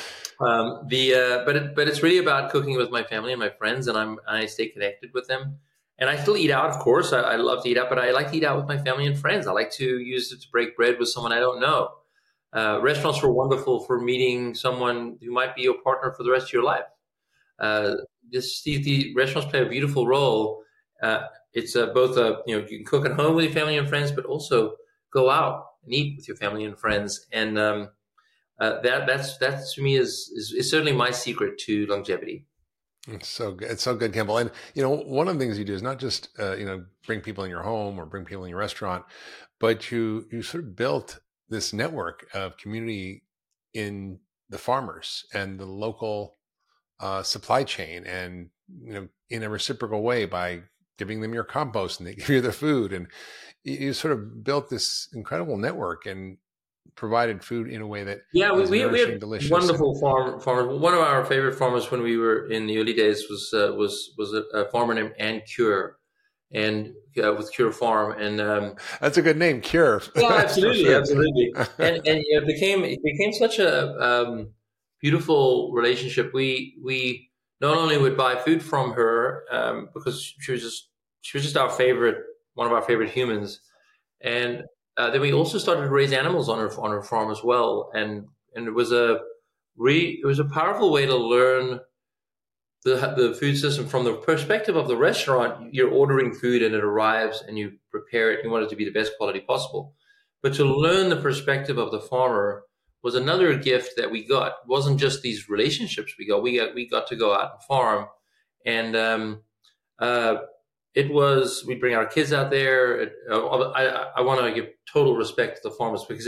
but it's really about cooking with my family and my friends, and I stay connected with them. And I still eat out, of course. I love to eat out, but I like to eat out with my family and friends. I like to use it to break bread with someone I don't know. Restaurants were wonderful for meeting someone who might be your partner for the rest of your life. The restaurants play a beautiful role. It's both you can cook at home with your family and friends, but also go out and eat with your family and friends. And that to me is certainly my secret to longevity. It's so good. It's so good, Campbell. And one of the things you do is not just bring people in your home or bring people in your restaurant, but you sort of built this network of community in the farmers and the local supply chain, and in a reciprocal way by giving them your compost and they give you their food, and you sort of built this incredible network and provided food in a way that we had delicious, wonderful farmers. One of our favorite farmers when we were in the early days was a farmer named Ann Cure, and with Cure Farm, and that's a good name, Cure. Yeah, absolutely, sure. Absolutely, and it became such a beautiful relationship. We not only would buy food from her because she was just one of our favorite humans, and then we also started to raise animals on her farm as well, and it was a powerful way to learn the food system from the perspective of the restaurant. You're ordering food and it arrives and you prepare it. You want it to be the best quality possible, but to learn the perspective of the farmer was another gift that we got. It wasn't just these relationships we got. We got to go out and farm, and we'd bring our kids out there. I want to give total respect to the farmers because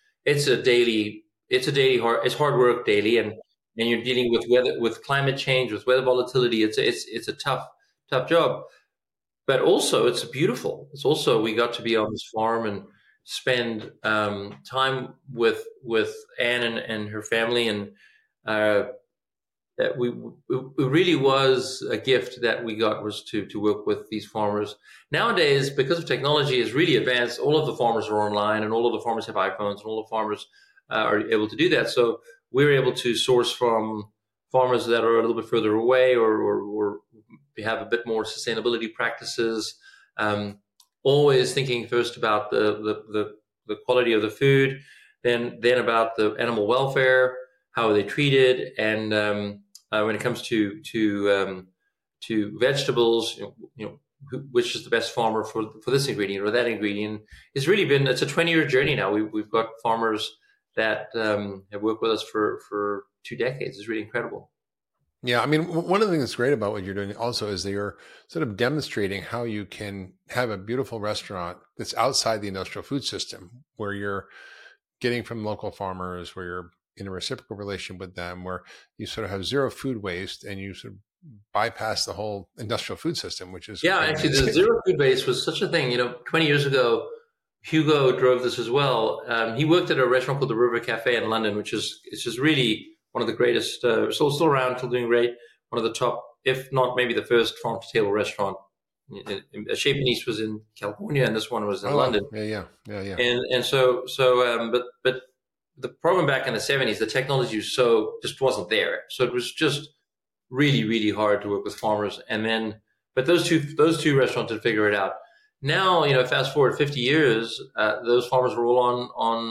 it's hard work daily, and you're dealing with weather, with climate change, with weather volatility. It's a tough job, but also it's beautiful. It's also, we got to be on this farm and spend time with Anne and her family, and that it really was a gift that we got, was to work with these farmers. Nowadays, because of technology is really advanced, all of the farmers are online, and all of the farmers have iPhones, and all the farmers are able to do that. So we're able to source from farmers that are a little bit further away, or have a bit more sustainability practices. Always thinking first about the quality of the food, then about the animal welfare, how are they treated, and when it comes to vegetables, which is the best farmer for this ingredient or that ingredient. It's a 20-year journey now. We've got farmers that have worked with us for 2 decades. It's really incredible. Yeah, I mean, one of the things that's great about what you're doing also is that you're sort of demonstrating how you can have a beautiful restaurant that's outside the industrial food system, where you're getting from local farmers, where you're in a reciprocal relationship with them, where you sort of have zero food waste and you sort of bypass the whole industrial food system, which is Actually, the zero food waste was such a thing. 20 years ago, Hugo drove this as well. He worked at a restaurant called the River Cafe in London, it's just really one of the greatest, still around, still doing great. One of the top, if not maybe the first farm to table restaurant. Chez Panisse was in California, and this one was in London. Yeah. But the problem back in the 70s, the technology just wasn't there. So it was just really, really hard to work with farmers. But those two restaurants had figured it out. Now, fast forward 50 years, those farmers were all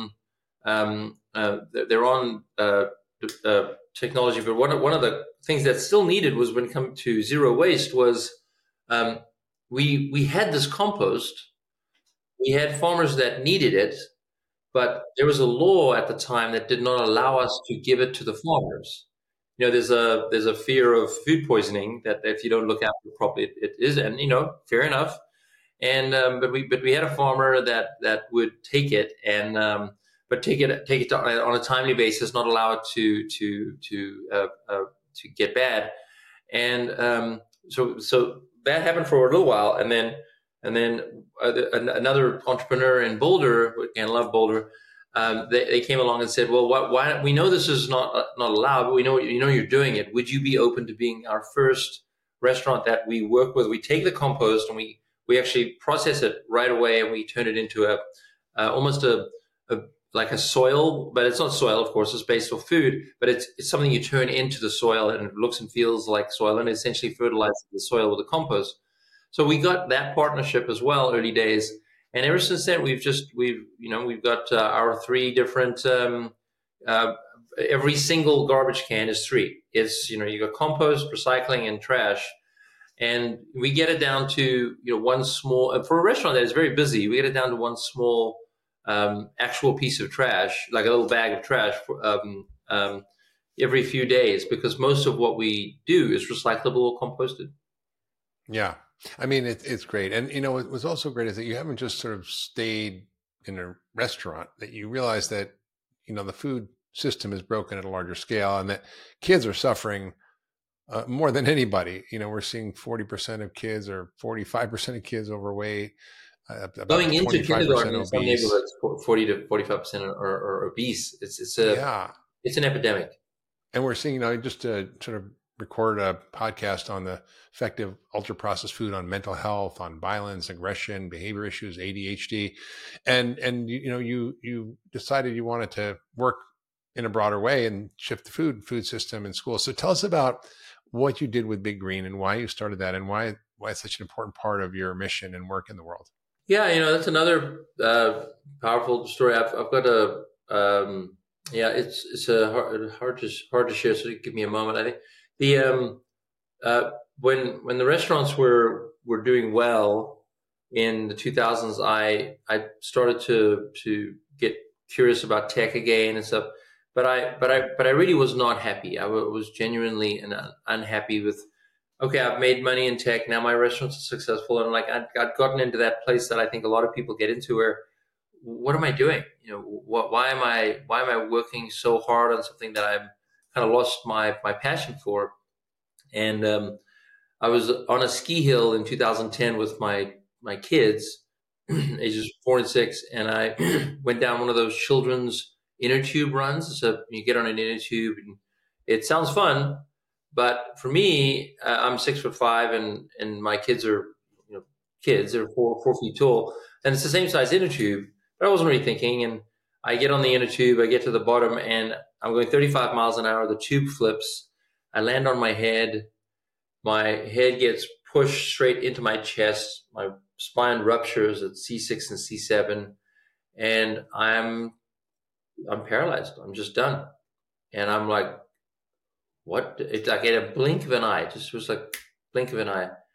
they're on technology. But one of the things that still needed was, when it comes to zero waste, was we had this compost. We had farmers that needed it, but there was a law at the time that did not allow us to give it to the farmers. There's a fear of food poisoning that if you don't look after it properly, it is, and fair enough. And but we had a farmer that would take it but take it on a timely basis, not allow it to get bad, and so that happened for a little while, and then another entrepreneur in Boulder, again, love Boulder. They came along and said, well, why we know this is not allowed, but we know you're doing it. Would you be open to being our first restaurant that we work with? We take the compost and we actually process it right away, and we turn it into almost like a soil, but it's not soil, of course. It's based on food, but it's something you turn into the soil, and it looks and feels like soil, and it essentially fertilizes the soil with the compost. So we got that partnership as well, early days. And ever since then, we've got our 3 different. Every single garbage can is 3. It's you got compost, recycling, and trash, and we get it down to one small, for a restaurant that is very busy. We get it down to one small actual piece of trash, like a little bag of trash, every few days, because most of what we do is recyclable or composted. Yeah. I mean, it's great. And, what was also great is that you haven't just sort of stayed in a restaurant, that you realize that, the food system is broken at a larger scale, and that kids are suffering more than anybody. We're seeing 40% of kids or 45% of kids overweight. Going into kindergarten in some neighborhoods, 40 to 45% are obese. It's an epidemic. And we're seeing, just to sort of record a podcast on the effect of ultra-processed food on mental health, on violence, aggression, behavior issues, ADHD. And you decided you wanted to work in a broader way and shift the food system in schools. So tell us about what you did with Big Green and why you started that, and why it's such an important part of your mission and work in the world. Yeah, that's another powerful story. I've got it's hard to share. So give me a moment. I think when the restaurants were doing well in the 2000s, I started to get curious about tech again and stuff. But I really was not happy. I was genuinely unhappy with. Okay, I've made money in tech. Now my restaurants are successful, and I'd gotten into that place that I think a lot of people get into, where what am I doing? Why am I working so hard on something that I've kind of lost my passion for? And I was on a ski hill in 2010 with my kids, ages 4 and 6, and I went down one of those children's inner tube runs. So you get on an inner tube, and it sounds fun. But for me, I'm 6'5", and my kids are, kids. They're 4 feet tall, and it's the same size inner tube. But I wasn't really thinking, and I get on the inner tube. I get to the bottom, and I'm going 35 miles an hour. The tube flips. I land on my head. My head gets pushed straight into my chest. My spine ruptures at C6 and C7, and I'm paralyzed. I'm just done, and I'm like, what? It's like in a blink of an eye. It just was like blink of an eye.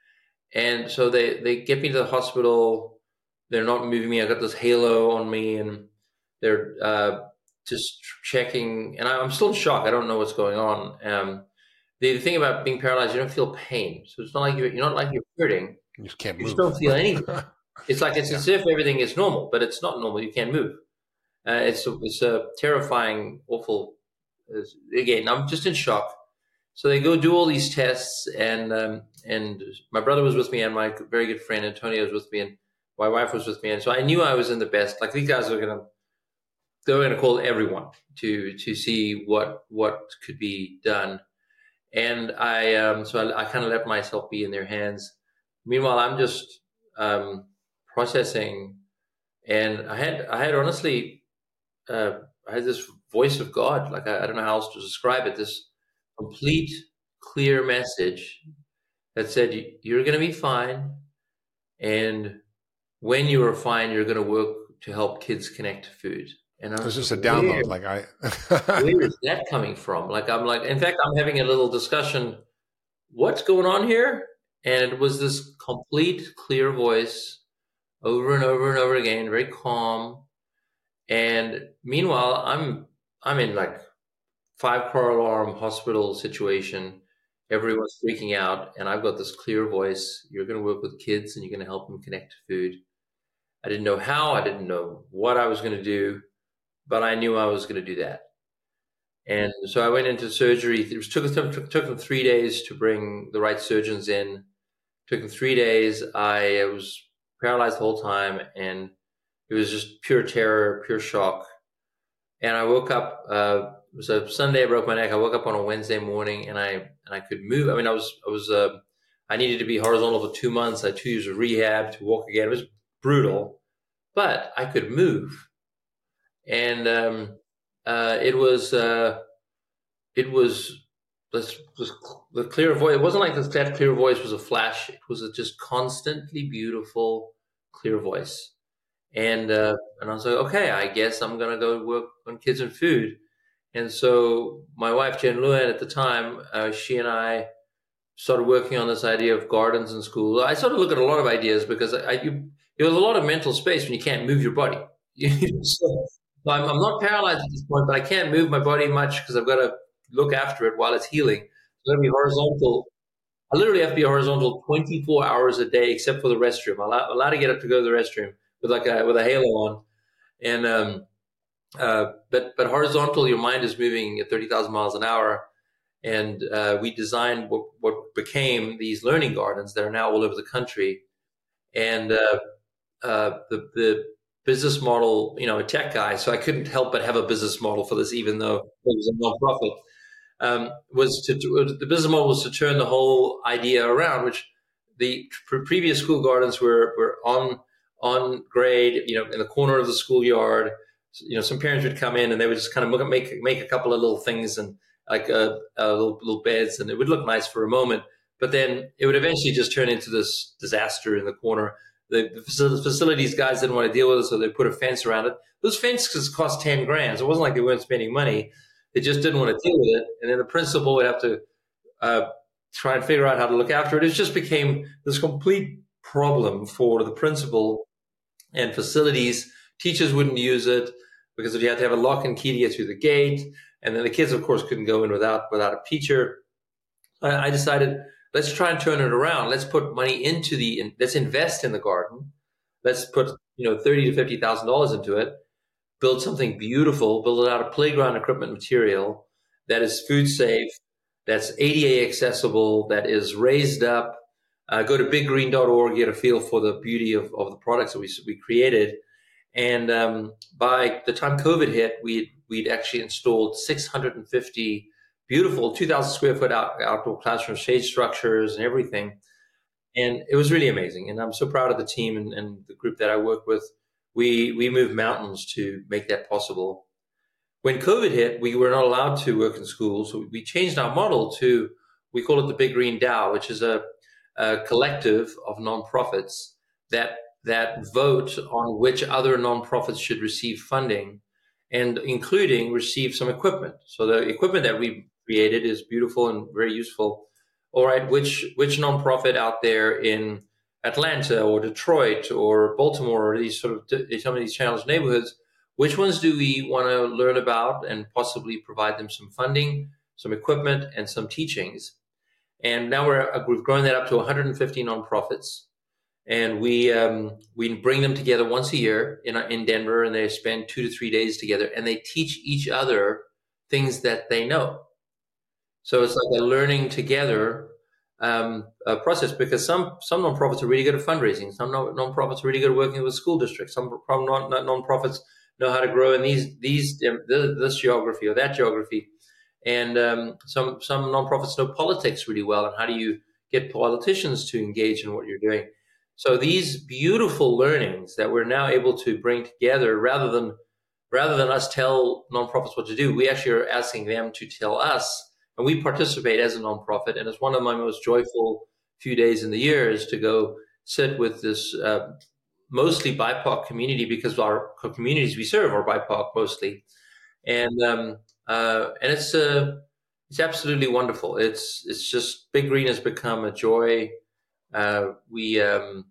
And so they get me to the hospital. They're not moving me. I got this halo on me, and they're just checking. And I'm still in shock. I don't know what's going on. The thing about being paralyzed, you don't feel pain. So it's not like you're not like you're hurting. You just can't You move. just don't feel anything. It's like it's as if everything is normal, but it's not normal. You can't move. It's a terrifying, awful. Again, I'm just in shock. So they go do all these tests, and my brother was with me, and my very good friend Antonio was with me, and my wife was with me, and so I knew I was in the best. Like these guys they were gonna call everyone to see what could be done, and I kind of let myself be in their hands. Meanwhile, I'm just processing, and I had honestly, I had this voice of God, like I don't know how else to describe it. This complete, clear message that said, "You're going to be fine, and when you are fine, you're going to work to help kids connect to food." And I It's was just a like, download. where is that coming from? Like I'm like, in fact, I'm having a little discussion. What's going on here? And it was this complete, clear voice over and over and over again, very calm. And meanwhile, I'm in like 5-car alarm hospital situation. Everyone's freaking out, and I've got this clear voice. You're going to work with kids, and you're going to help them connect to food. I didn't know how. I didn't know what I was going to do, but I knew I was going to do that. And so I went into surgery. It took them 3 days to bring the right surgeons in. It took them 3 days. I was paralyzed the whole time, and it was just pure terror, pure shock. And I woke up. It was a Sunday. I broke my neck. I woke up on a Wednesday morning, and I could move. I mean, I needed to be horizontal for 2 months. I had 2 years of rehab to walk again. It was brutal, but I could move, and it was this the clear voice. It wasn't like that clear voice was a flash. It was a just constantly beautiful, clear voice. And I was like, okay, I guess I'm gonna go work on kids and food. And so my wife Jen Lewin at the time, she and I started working on this idea of gardens in school. I started looking at a lot of ideas because there was a lot of mental space when you can't move your body. So I'm not paralyzed at this point, but I can't move my body much because I've got to look after it while it's healing. So I've got to be horizontal. I literally have to be horizontal 24 hours a day, except for the restroom. I'm allowed to get up to go to the restroom with a halo on, and but horizontal, your mind is moving at 30,000 miles an hour, and we designed what became these learning gardens that are now all over the country, and the business model, a tech guy, so I couldn't help but have a business model for this, even though it was a nonprofit. The business model was to turn the whole idea around, which the previous school gardens were on grade, in the corner of the schoolyard. Some parents would come in and they would just kind of make a couple of little things and like little beds, and it would look nice for a moment, but then it would eventually just turn into this disaster in the corner. The facilities guys didn't want to deal with it, so they put a fence around it. Those fences cost 10 grand. So it wasn't like they weren't spending money. They just didn't want to deal with it. And then the principal would have to try and figure out how to look after it. It just became this complete problem for the principal and facilities. Teachers wouldn't use it because you had to have a lock and key to get through the gate. And then the kids, of course, couldn't go in without a teacher. I decided, let's try and turn it around. Let's put money let's invest in the garden. Let's put, $30,000 to $50,000 into it, build something beautiful, build it out of playground equipment material that is food safe, that's ADA accessible, that is raised up. Go to biggreen.org, get a feel for the beauty of the products that we created. And by the time COVID hit, we'd actually installed 650 beautiful 2,000 square foot outdoor classroom shade structures and everything. And it was really amazing. And I'm so proud of the team and the group that I work with. We moved mountains to make that possible. When COVID hit, we were not allowed to work in schools. So we changed our model to, we call it the Big Green DAO, which is a collective of nonprofits that vote on which other nonprofits should receive funding, and including receive some equipment. So the equipment that we created is beautiful and very useful. all right, which nonprofit out there in Atlanta or Detroit or Baltimore or some of these challenged neighborhoods, which ones do we want to learn about and possibly provide them some funding, some equipment, and some teachings? And now we've grown that up to 150 nonprofits, and we bring them together once a year in Denver, and they spend 2 to 3 days together, and they teach each other things that they know. So it's like a learning together process, because some nonprofits are really good at fundraising. Some nonprofits are really good at working with school districts. Some nonprofits know how to grow in this geography or that geography. And some nonprofits know politics really well, and how do you get politicians to engage in what you're doing. So these beautiful learnings that we're now able to bring together, rather than us tell nonprofits what to do, we actually are asking them to tell us, and we participate as a nonprofit. And it's one of my most joyful few days in the year is to go sit with this mostly BIPOC community, because our communities we serve are BIPOC mostly, and it's absolutely wonderful. It's just Big Green has become a joy. We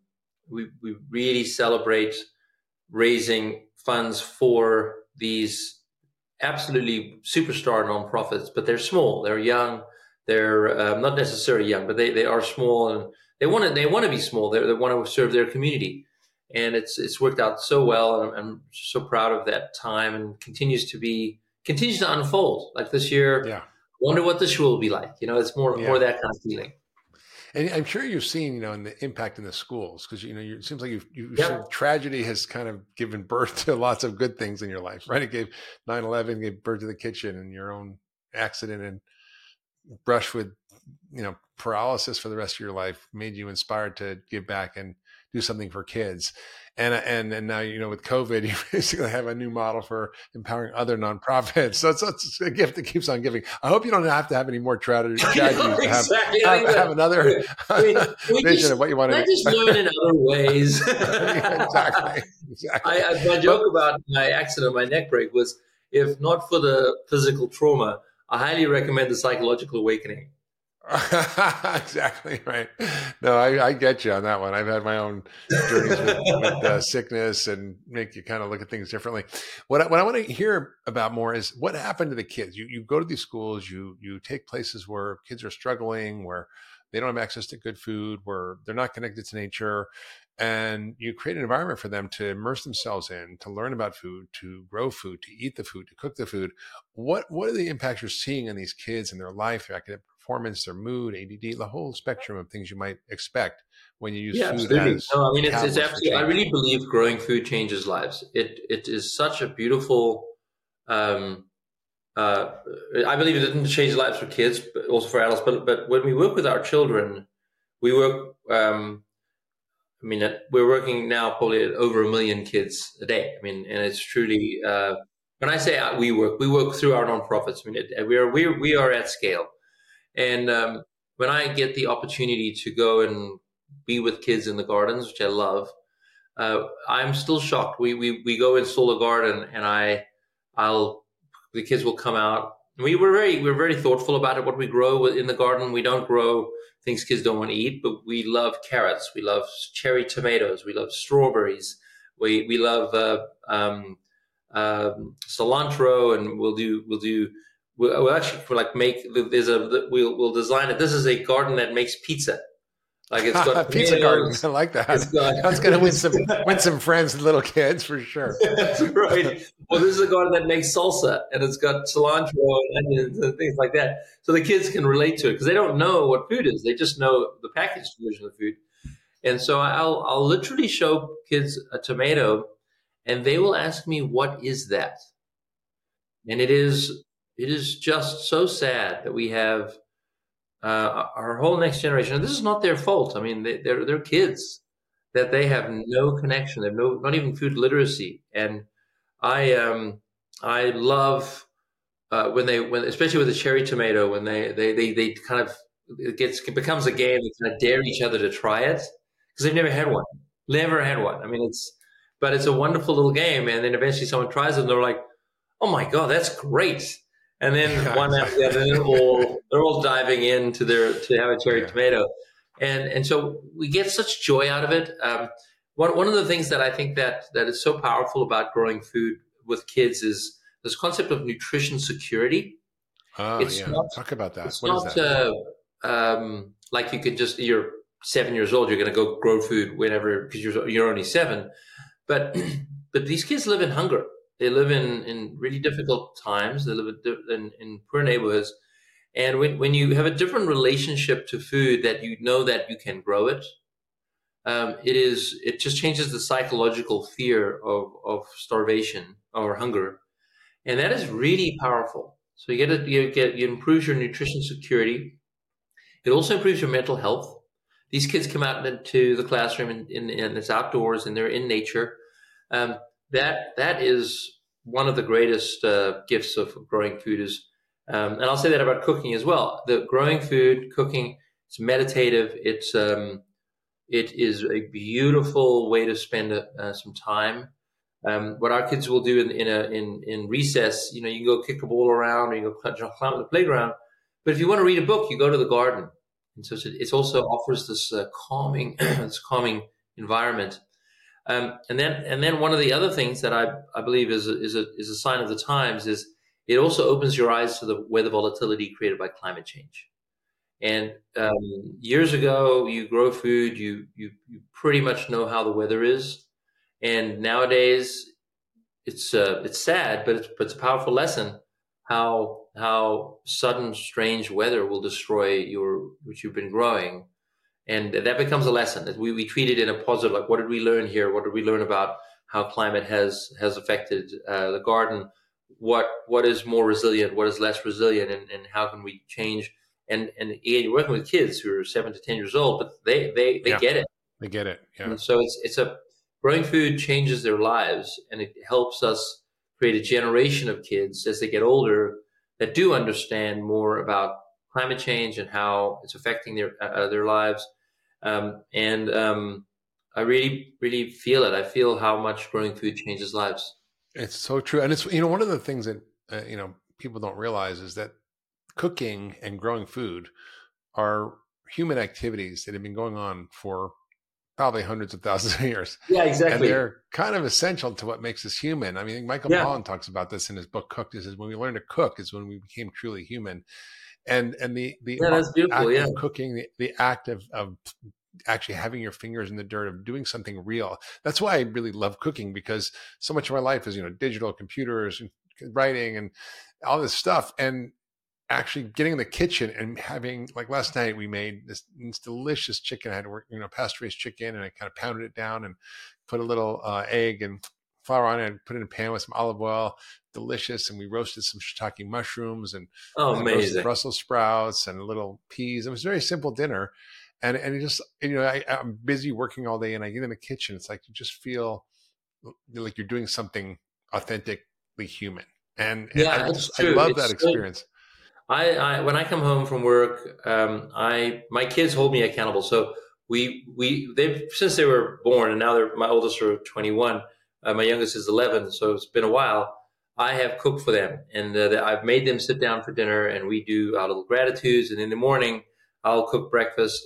really celebrate raising funds for these absolutely superstar nonprofits, but they're small, they're young, they're not necessarily young, but they are small, and they want to be small. They want to serve their community, and it's worked out so well, and I'm so proud of that time, and continues to unfold. Like this year, Yeah. Wonder what this year will be like. It's more that kind of feeling. And I'm sure you've seen, in the impact in the schools, because, it seems like you've Yep. seen tragedy has kind of given birth to lots of good things in your life, right? It gave 9/11, gave birth to the kitchen, and your own accident and brush with, paralysis for the rest of your life made you inspired to give back and do something for kids. And now, with COVID, you basically have a new model for empowering other nonprofits. So it's a gift that keeps on giving. I hope you don't have to have any more tragedies Exactly. to have another vision of what you want to do. Just learn in other ways. Exactly. My joke about my accident, my neck break, was, if not for the physical trauma, I highly recommend the psychological awakening. Exactly right. No, I get you on that one. I've had my own journeys with sickness, and make you kind of look at things differently. What I want to hear about more is what happened to the kids. You go to these schools, you take places where kids are struggling, where they don't have access to good food, where they're not connected to nature, and you create an environment for them to immerse themselves in, to learn about food, to grow food, to eat the food, to cook the food. What are the impacts you're seeing on these kids in their life, their academic performance, their mood, ADD, the whole spectrum of things you might expect when you use food absolutely. as No, I mean, it's absolutely. I really believe growing food changes lives. It is such a beautiful. I believe it didn't change lives for kids, but also for adults. But when we work with our children, we work. We're working now probably at over 1 million kids a day. And it's truly. When I say we work through our nonprofits. We are at scale. And when I get the opportunity to go and be with kids in the gardens, which I love, I'm still shocked. We go install a garden, and the kids will come out. We're very thoughtful about it. What we grow in the garden, we don't grow things kids don't want to eat, but we love carrots, we love cherry tomatoes, we love strawberries, we love cilantro, and we'll actually we'll design it. This is a garden that makes pizza. Like it's got pizza garden. I like that. That's going to win some friends and little kids for sure. That's right. Well, this is a garden that makes salsa, and it's got cilantro and onions and things like that. So the kids can relate to it, because they don't know what food is. They just know the packaged version of food. And so I'll literally show kids a tomato, and they will ask me, "What is that?" And it is just so sad that we have our whole next generation. And this is not their fault. They're kids, that they have no connection. They have not even food literacy. And I love when especially with the cherry tomato, when they kind of it becomes a game. They kind of dare each other to try it, because they've never had one. But it's a wonderful little game. And then eventually someone tries it, and they're like, "Oh my God, that's great!" and then Yeah, one after the other, exactly. they're all diving in to have a cherry Yeah. tomato, and so we get such joy out of it. One of the things that I think that is so powerful about growing food with kids is this concept of nutrition security. Oh, It's yeah. not Talk about that. it's What is not that? like you could just you're 7 years old, you're going to go grow food whenever because you're only seven, but but these kids live in hunger. They live in really difficult times. They live in poor neighborhoods, and when you have a different relationship to food, that you know that you can grow it, it just changes the psychological fear of starvation or hunger, and that is really powerful. So you improve your nutrition security. It also improves your mental health. These kids come out into the classroom and it's outdoors and they're in nature. Um, that is one of the greatest gifts of growing food is, and I'll say that about cooking as well. The growing food, cooking, it's meditative. It is a beautiful way to spend some time. What our kids will do in recess, you can go kick a ball around or you go climb on the playground. But if you want to read a book, you go to the garden, and so it also offers this calming this calming environment. And then one of the other things that I believe is a sign of the times is it also opens your eyes to the weather volatility created by climate change. And years ago, you grow food, you pretty much know how the weather is, and nowadays it's sad, but it's a powerful lesson how sudden strange weather will destroy your what you've been growing, and that becomes a lesson that we treat it in a positive, like what did we learn here? What did we learn about how climate has affected the garden? What is more resilient? What is less resilient? And how can we change? And again, you're working with kids who are 7 to 10 years old, but they Yeah. get it. I get it. Yeah. And so it's a growing food changes their lives, and it helps us create a generation of kids as they get older that do understand more about climate change and how it's affecting their lives. And I really really feel it. I feel how much growing food changes lives. It's so true. And it's, one of the things that, people don't realize is that cooking and growing food are human activities that have been going on for probably hundreds of thousands of years. Yeah, And exactly. they're kind of essential to what makes us human. I mean, Michael Yeah, Pollan talks about this in his book Cooked. He says when we learn to cook is when we became truly human. And the yeah, that's beautiful. act Yeah, of cooking, the act of actually having your fingers in the dirt, of doing something real. That's why I really love cooking, because so much of my life is, digital computers and writing and all this stuff. And actually getting in the kitchen and having, like last night, we made this delicious chicken. I had to work, pasture raised chicken, and I kind of pounded it down and put a little egg and flour on it and put it in a pan with some olive oil. Delicious. And we roasted some shiitake mushrooms and oh, had roasted amazing. Brussels sprouts and little peas. It was a very simple dinner. And it just, I'm busy working all day, and I get in the kitchen. It's like you just feel like you're doing something authentically human. And Yeah, it's I true. love that experience. I when I come home from work, my kids hold me accountable. So they since they were born, and now my oldest are 21, my youngest is 11. So it's been a while. I have cooked for them, and I've made them sit down for dinner, and we do our little gratitudes. And in the morning, I'll cook breakfast,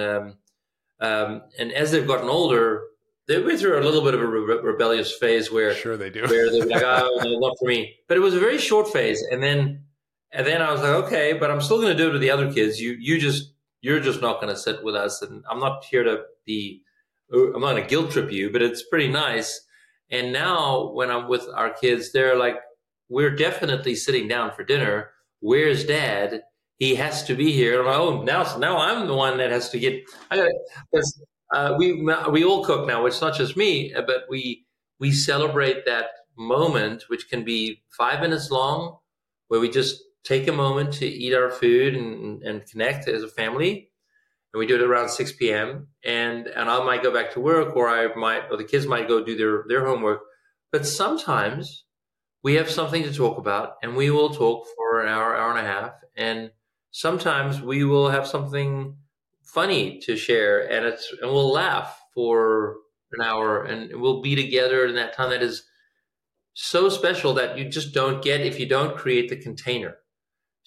and as they've gotten older, they went through a little bit of a rebellious phase Sure, they do. where they were like, "Oh, no, not for me." But it was a very short phase, and then I was like, "Okay, but I'm still going to do it with the other kids. You're just not going to sit with us, and I'm not here to be. I'm not going to guilt trip you, but it's pretty nice." And now when I'm with our kids, they're like, "We're definitely sitting down for dinner. Where's Dad? He has to be here." I'm like, "Oh, now I'm the one that has to get. I got because we all cook now. It's not just me, but we celebrate that moment, which can be 5 minutes long, where we just take a moment to eat our food and connect as a family. And we do it around 6 p.m. And I might go back to work, or the kids might go do their homework. But sometimes we have something to talk about, and we will talk for an hour and a half. And sometimes we will have something funny to share, and we'll laugh for an hour, and we'll be together in that time that is so special that you just don't get if you don't create the container.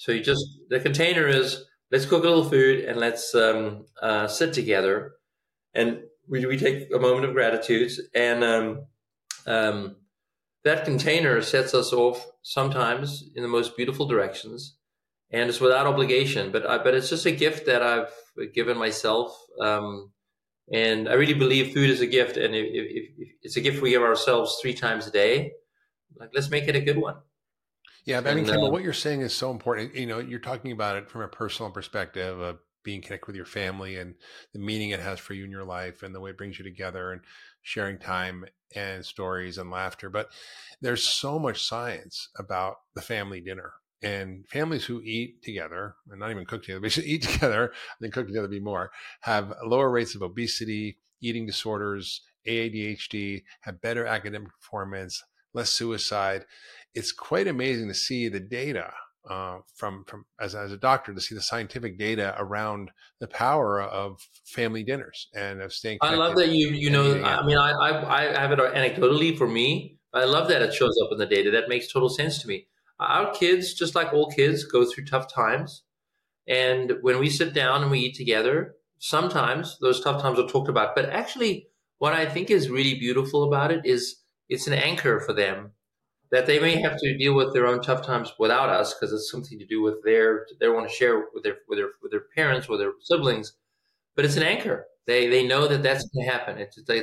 So the container is, let's cook a little food and let's sit together. And we take a moment of gratitude, and um, that container sets us off sometimes in the most beautiful directions, and it's without obligation. But it's just a gift that I've given myself, and I really believe food is a gift, and if it's a gift we give ourselves 3 times a day, like let's make it a good one. Yeah, I mean, And Kimball, what you're saying is so important. You're talking about it from a personal perspective of being connected with your family and the meaning it has for you in your life and the way it brings you together and sharing time and stories and laughter. But there's so much science about the family dinner, and families who eat together and not even cook together, but should eat together, I think cook together be more, have lower rates of obesity, eating disorders, ADHD, have better academic performance, less suicide. It's quite amazing to see the data from as a doctor, to see the scientific data around the power of family dinners and of staying I love connected that you and know. eating. Yeah. I mean, I have it anecdotally for me. I love that it shows up in the data. That makes total sense to me. Our kids, just like all kids, go through tough times, and when we sit down and we eat together, sometimes those tough times are talked about. But actually, what I think is really beautiful about it is it's an anchor for them, that they may have to deal with their own tough times without us, because it's something to do with they want to share with their parents or their siblings, but it's an anchor. They know that that's going to happen.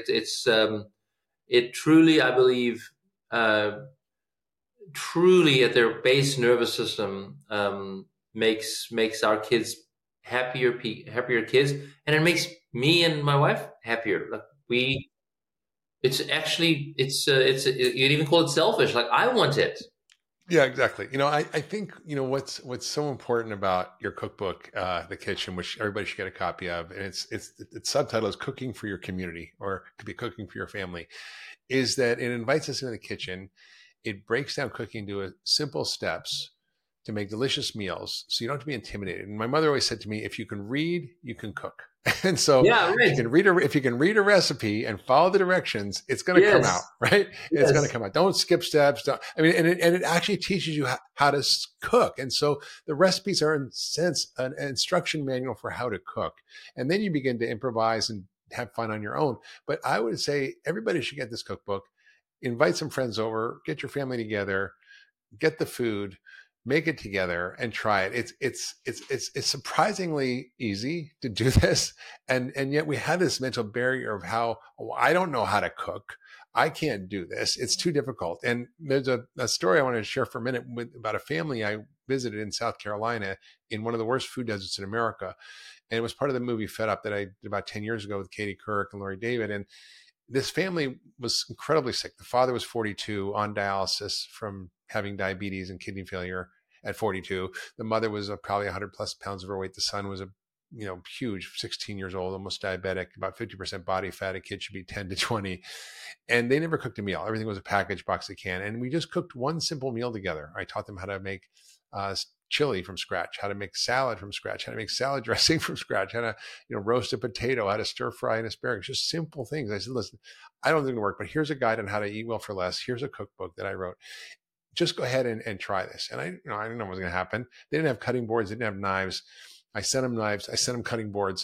It truly, I believe, uh, truly at their base nervous system, makes our kids happier kids, and it makes me and my wife happier. Like we, it's actually you'd even call it selfish. Like I want it. Yeah, exactly. I think, what's so important about your cookbook, The Kitchen, which everybody should get a copy of, and its subtitle is Cooking for Your Community, or it could be Cooking for Your Family, is that it invites us into the kitchen. It breaks down cooking into simple steps to make delicious meals, so you don't have to be intimidated. And my mother always said to me, if you can read, you can cook. And so Yeah, if right. you can read a recipe and follow the directions, it's going to come out, Yes, right? It's going to yes. come out. Don't skip steps. I mean, and it actually teaches you how to cook. And so the recipes are, in a sense, an instruction manual for how to cook. And then you begin to improvise and have fun on your own. But I would say everybody should get this cookbook, invite some friends over, get your family together, get the food, make it together, and try it. It's surprisingly easy to do this, and yet we have this mental barrier of how, oh, I don't know how to cook. I can't do this. It's too difficult. And there's a story I want to share for a minute about a family I visited in South Carolina, in one of the worst food deserts in America. And it was part of the movie Fed Up that I did about 10 years ago with Katie Couric and Laurie David. And this family was incredibly sick. The father was 42, on dialysis from having diabetes and kidney failure at 42. The mother was probably 100 plus pounds overweight. The son was huge, 16 years old, almost diabetic, about 50% body fat. A kid should be 10 to 20. And they never cooked a meal. Everything was a packaged box of can. And we just cooked one simple meal together. I taught them how to make chili from scratch, how to make salad from scratch, how to make salad dressing from scratch, how to roast a potato, how to stir fry an asparagus, just simple things. I said, listen, I don't think it'll work, but here's a guide on how to eat well for less. Here's a cookbook that I wrote. Just go ahead and try this. And I didn't know what was going to happen. They didn't have cutting boards. They didn't have knives. I sent them knives. I sent them cutting boards.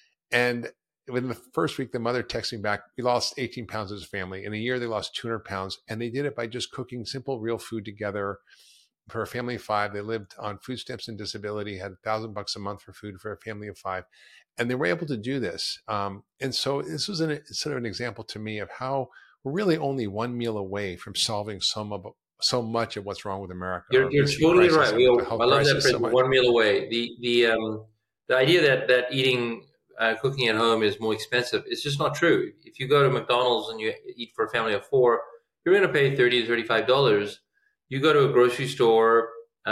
And within the first week, the mother texted me back, we lost 18 pounds as a family. In a year, they lost 200 pounds. And they did it by just cooking simple, real food together. For a family of 5, they lived on food stamps and disability, had $1,000 a month for food for a family of 5. And they were able to do this. And so this was sort of an example to me of how we're really only one meal away from solving so much of what's wrong with America, our You're obesity totally crisis, right. our mental health I love that crisis, phrase, so much. one meal away. The idea that eating cooking at home is more expensive, it's just not true. If you go to McDonald's and you eat for a family of 4, you're going to pay $30 to $35. You go to a grocery store,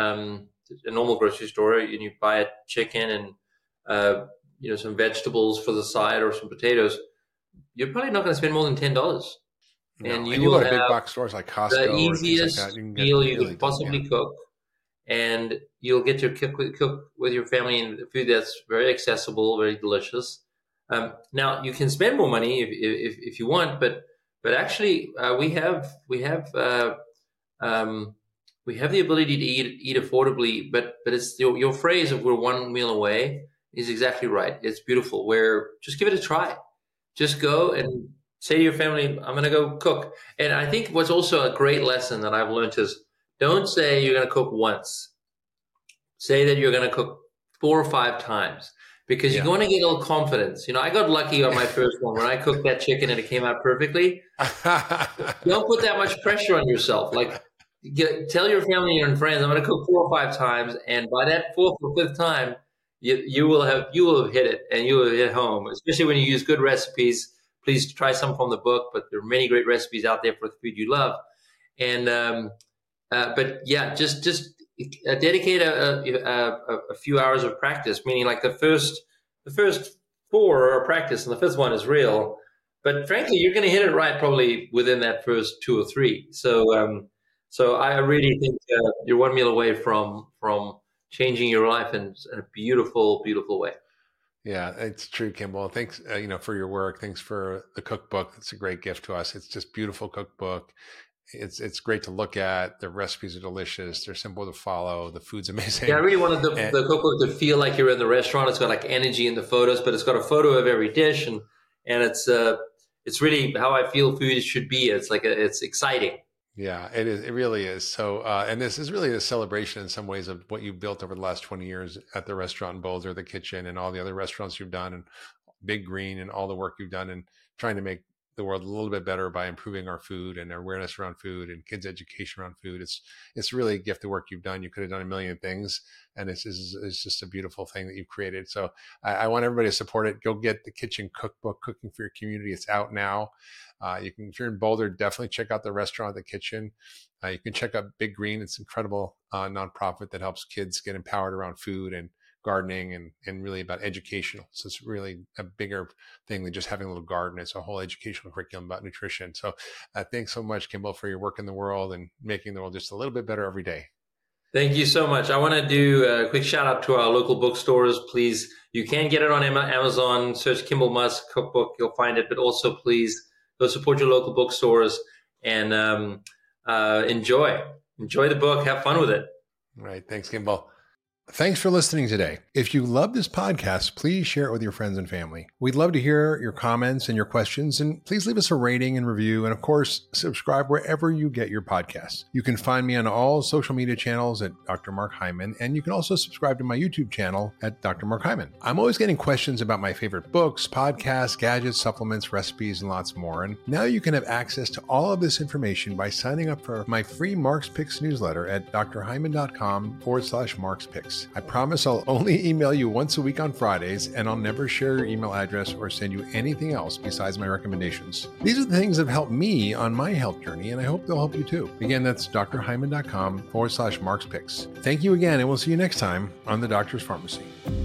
a normal grocery store, and you buy a chicken and some vegetables for the side or some potatoes. You're probably not going to spend more than $10, and No. And you you go will to big have box stores like the Costco or things like that, easiest you can get meal you really could done. Yeah. possibly cook, and you'll get to cook with your family and food that's very accessible, very delicious. Now you can spend more money if you want, but actually we have um, we have the ability to eat affordably, but it's your phrase of we're one meal away is exactly right. It's beautiful. Where just give it a try. Just go and say to your family, I'm going to go cook. And I think what's also a great lesson that I've learned is don't say you're going to cook once. Say that you're going to cook 4 or 5 times because you're going to get a little confidence. You know, I got lucky on my first one when I cooked that chicken and it came out perfectly. Don't put that much pressure on yourself. Like, tell your family and friends, I'm going to cook 4 or 5 times, and by that 4th or 5th time, you will have hit it and you will hit home. Especially when you use good recipes. Please try some from the book, but there are many great recipes out there for the food you love. And but yeah, just dedicate a few hours of practice. Meaning, like the first 4 are practice, and the 5th one is real. But frankly, you're going to hit it right probably within that first 2 or 3. So I really think you're one meal away from changing your life in a beautiful, beautiful way. Yeah, it's true, Kimball. Thanks, for your work. Thanks for the cookbook. It's a great gift to us. It's just beautiful cookbook. It's great to look at. The recipes are delicious. They're simple to follow. The food's amazing. Yeah, I really wanted the cookbook to feel like you're in the restaurant. It's got like energy in the photos, but it's got a photo of every dish, and it's really how I feel food should be. It's like it's exciting. Yeah, it is. It really is. So, and this is really a celebration in some ways of what you've built over the last 20 years at the restaurant in Boulder, the kitchen, and all the other restaurants you've done, and Big Green, and all the work you've done, and trying to make the world a little bit better by improving our food and our awareness around food and kids' education around food. It's really a gift, the work you've done. You could have done a million things, and it's just a beautiful thing that you've created. So I want everybody to support it. Go get the Kitchen Cookbook, Cooking for Your Community. It's out now. You can, if you're in Boulder, definitely check out the restaurant, the kitchen. You can check out Big Green. It's an incredible nonprofit that helps kids get empowered around food and gardening and really about educational. So it's really a bigger thing than just having a little garden. It's a whole educational curriculum about nutrition. So thanks so much, Kimball, for your work in the world and making the world just a little bit better every day. Thank you so much. I want to do a quick shout out to our local bookstores. Please, you can get it on Amazon. Search Kimball Musk Cookbook. You'll find it. But also, please, go support your local bookstores and enjoy the book. Have fun with it. All right. Thanks, Kimball. Thanks for listening today. If you love this podcast, please share it with your friends and family. We'd love to hear your comments and your questions, and please leave us a rating and review. And of course, subscribe wherever you get your podcasts. You can find me on all social media channels at Dr. Mark Hyman, and you can also subscribe to my YouTube channel at Dr. Mark Hyman. I'm always getting questions about my favorite books, podcasts, gadgets, supplements, recipes, and lots more. And now you can have access to all of this information by signing up for my free Mark's Picks newsletter at drhyman.com/Mark's Picks. I promise I'll only email you once a week on Fridays, and I'll never share your email address or send you anything else besides my recommendations. These are the things that have helped me on my health journey, and I hope they'll help you too. Again, that's drhyman.com/Mark's Picks. Thank you again, and we'll see you next time on The Doctor's Pharmacy.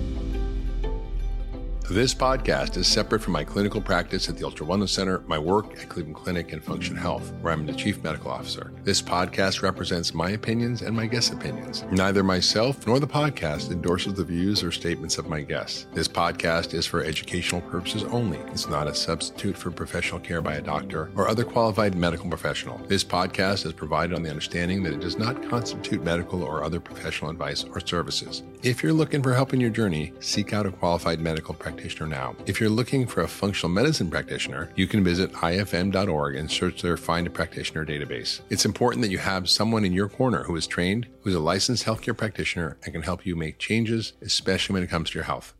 This podcast is separate from my clinical practice at the Ultra Wellness Center, my work at Cleveland Clinic and Function Health, where I'm the Chief Medical Officer. This podcast represents my opinions and my guests' opinions. Neither myself nor the podcast endorses the views or statements of my guests. This podcast is for educational purposes only. It's not a substitute for professional care by a doctor or other qualified medical professional. This podcast is provided on the understanding that it does not constitute medical or other professional advice or services. If you're looking for help in your journey, seek out a qualified medical practitioner now. If you're looking for a functional medicine practitioner, you can visit ifm.org and search their Find a Practitioner database. It's important that you have someone in your corner who is trained, who's a licensed healthcare practitioner, and can help you make changes, especially when it comes to your health.